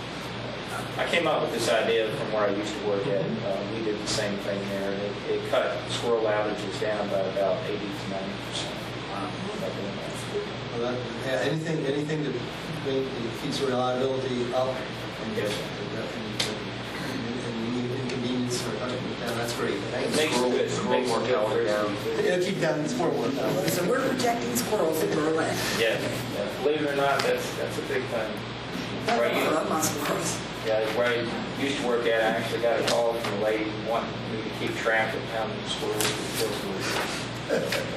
I came up with this idea from where I used to work at. Uh, we did the same thing there, and it, it cut squirrel outages down by about eighty to ninety percent. Well, that, yeah, anything anything that keeps the reliability up. And yes. And, Yeah, that's great. It makes it good. It makes it good for everybody. It'll keep down the squirrel work. So we're protecting squirrels in Berlin. Yeah, yeah. Believe it or not, that's, that's a big thing. Where I I used- love my squirrels. Yeah, where I used to work at, I actually got a call from a lady wanting me to keep track of how many squirrels we killed. Well,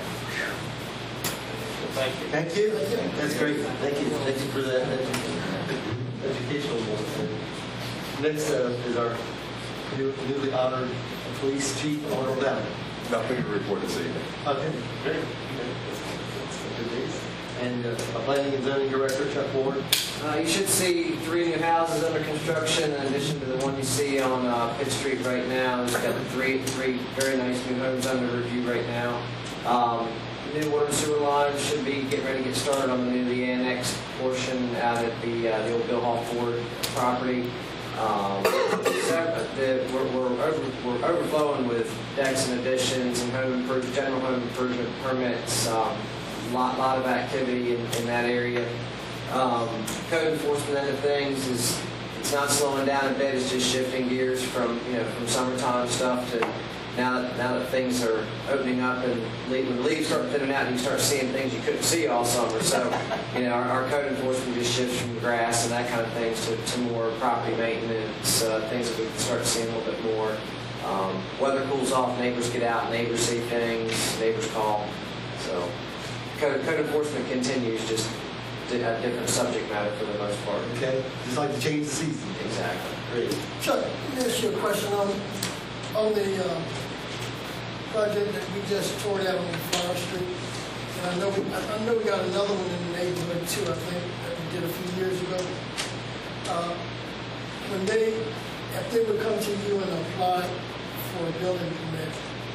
thank you. Thank you. That's great. Thank you. Thank you for that edu- educational. Next uh, is our new- newly honored police chief, Arnold Down. Nothing to report this evening. Okay, great. Good days. And uh, a planning and zoning director, Chuck Ward. Uh, you should see three new houses under construction in addition to the one you see on uh, Pitt Street right now. We've got three, three very nice new homes under review right now. Um, new water and sewer lines should be getting ready to get started on the newly annexed portion out at the, uh, the old Bill Hall Ford property. Um, so the, we're, we're, over, we're overflowing with decks and additions and home improvement, general home improvement permits. Um, lot, lot of activity in, in that area. Um, code enforcement end of things is it's not slowing down a bit. It's just shifting gears from you know from summertime stuff to now that now that things are opening up and le- when the leaves start thinning out and you start seeing things you couldn't see all summer. So you know our, our code enforcement just shifts from grass and that kind of things to, to more property maintenance uh, things that we can start seeing a little bit more. Um, weather cools off, neighbors get out, neighbors see things, neighbors call. So code, code enforcement continues just. To have different subject matter for the most part. Okay, just like to change the season. Exactly. Great. Chuck, let me ask you a question on, on the uh, project that we just tore down on Flower Street. And I know we, I I know we got another one in the neighborhood too, I think, that we did a few years ago. Uh, When they, if they would come to you and apply for a building permit,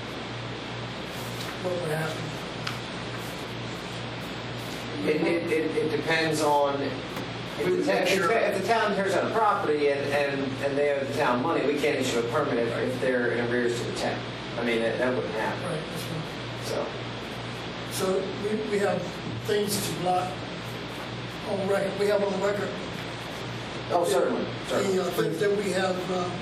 what would happen? It, it, it, it depends on if the, ta- if, the, if the town tears out a property and, and, and they owe the town money, we can't issue a permit if, if they're in arrears to the town. I mean, that, that wouldn't happen. Right, that's right. So, So we, we have things to block on record, we have on the record. oh, certainly, certainly. The uh, things that we have uh,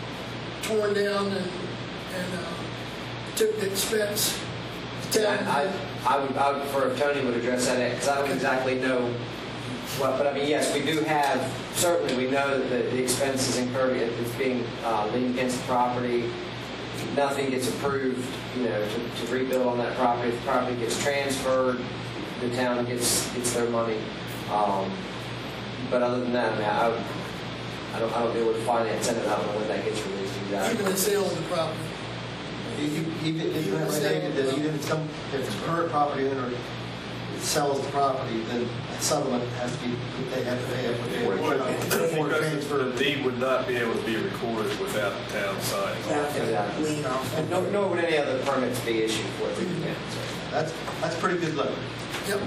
torn down and, and uh, took the expense. I, I, I would, I would prefer if Tony would address that because I don't exactly know what, but I mean, yes, we do have, certainly we know that the, the expenses incurred, it's being uh, leaned against the property. Nothing gets approved, you know, to, to rebuild on that property. If the property gets transferred, the town gets gets their money. Um, but other than that, I mean, I, would, I don't, I don't deal with finance and I don't know when that gets released exactly. Even the sale of the property. Even, even if you have stated that even if some, if the current property owner sells the property, then a settlement has to be, they have to pay it before before transfer. The deed would not be able to be recorded without the town signing. Exactly. Nor, nor would any other permits be issued for it. Yeah, so. That's that's pretty good leverage. Yep.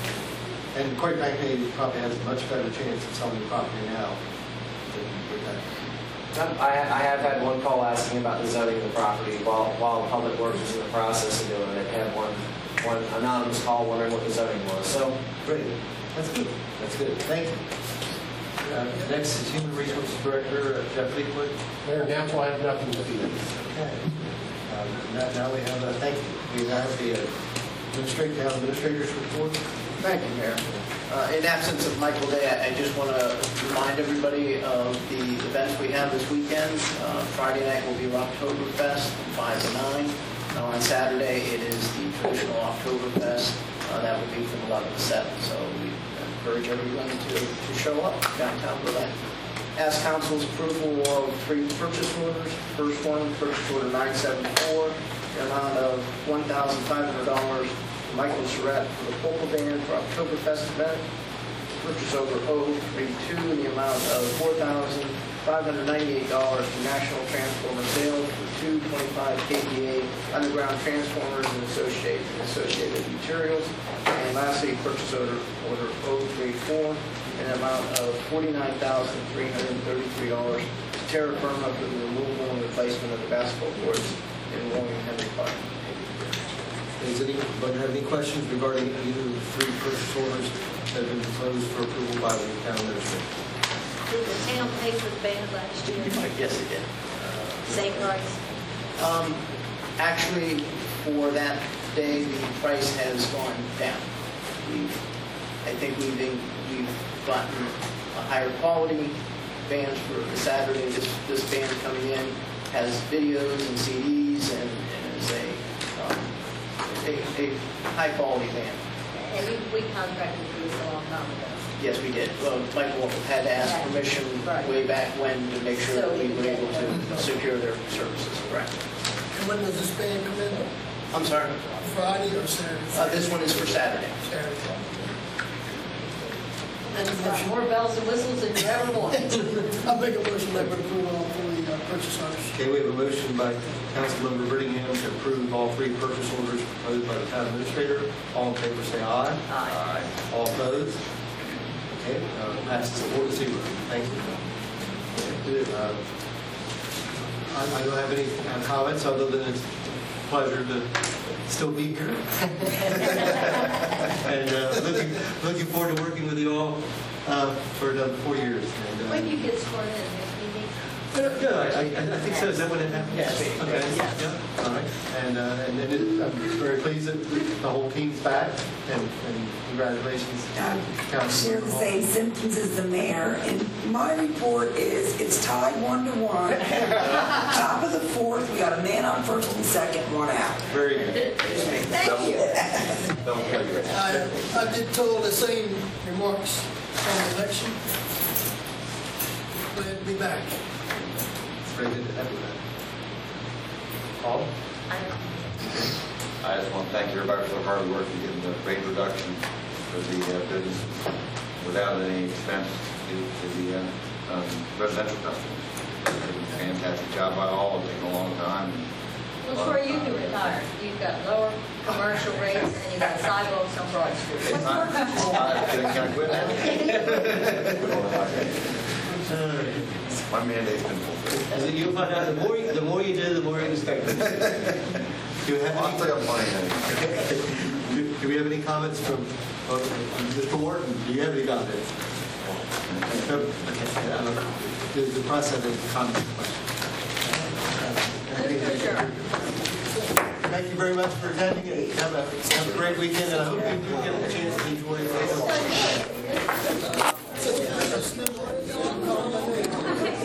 And quite frankly, it probably has a much better chance of selling the property now than with that. I, I have had one call asking about the zoning of the property while while Public Works is in the process of doing it. I had one one anonymous call wondering what the zoning was. So great, that's good. That's good. Thank you. Uh, next is Human Resources Director uh, Jeff Fleetwood. Mayor Council, I have nothing to feed. Okay. Um, now, now we have a thank you. We have the uh, administrator, the administrator's report. Thank you, Mayor. Uh, in absence of Michael Day, I, I just want to remind everybody of the events we have this weekend. Uh, Friday night will be Oktoberfest from five to nine. Uh, on Saturday, it is the traditional Oktoberfest. Uh, that will be from eleven to seven. So we encourage everyone to, to show up downtown Berlin. Ask Council's approval of three purchase orders. First one, purchase order nine seven four, the amount of one thousand five hundred dollars. Michael Surratt for the Polka Band for Oktoberfest event. Purchase order oh three two in the amount of four thousand five hundred ninety-eight dollars to National Transformer Sales for two twenty-five K V A underground transformers and associated, associated materials. And lastly, purchase order, order oh three four in the amount of forty-nine thousand three hundred thirty-three dollars to Terra Firma for the removal and replacement of the basketball courts in William Henry Park. Does anyone have any questions regarding either of the three purchase orders that have been proposed for approval by the town administrator? Did the town pay for the band last year? Yes, it did. Same price? Um, Actually, for that day, the price has gone down. We've, I think we've, been- we've gotten a higher quality bands for the Saturday. This, this band coming in has videos and C Ds and, and is a, um, a, a high quality band. And we, we contracted for this a long time ago. Yes, we did. Well, Michael had to ask permission way back when to make sure that we were able to secure their services, correct? And when does this band come in? I'm sorry? Friday or Saturday? Uh, this one is for Saturday. Saturday. And it's got more bells and whistles than you ever wanted. I'll make a motion that we approve all three uh, purchase orders. Okay, we have a motion by Councilmember Brittingham to approve all three purchase orders proposed by the town administrator. All in favor, say aye. Aye. All opposed? Okay, uh, passes four to zero. Thank you. Uh, I I don't have any uh, comments other than it's a pleasure to still be here. And uh, looking, looking forward to working with you all uh, for another four years. And, uh, When do you get sworn in, next meeting? Yeah, I, I I think so. Is that when it happens? Yes. Okay, yeah, all right. And, uh, and and it, I'm very pleased that the whole team's back, and, and congratulations. I share Councilmember the Hall. same symptoms as the mayor, and my report is it's tied one to one. Top of the fourth, we got a man on first and second, one out. Very good. Thank you. I, I did told the same remarks on the election. Glad to be back. It's very good to have you back. Paul? I just want to thank everybody for the hard work in getting the rate reduction for the uh, business without any expense to, to the uh, um, residential customers. They did a fantastic job by all. It's taken a long time. Well, Troy, you can retire. You've got lower commercial rates and you've got sidewalks on Broad Street. It's not, uh, can I can I quit now? My mandate's been fulfilled. As you'll find out, the more you, the more you do, the more you expect. Do you have I'll any? still got plenty. do, do we have any comments from uh, Mister Wharton? Do you have any comments? No? Okay. I don't know. The, the process of comments. Thank you very much for attending. Have a, have a great weekend, and I hope you do get a chance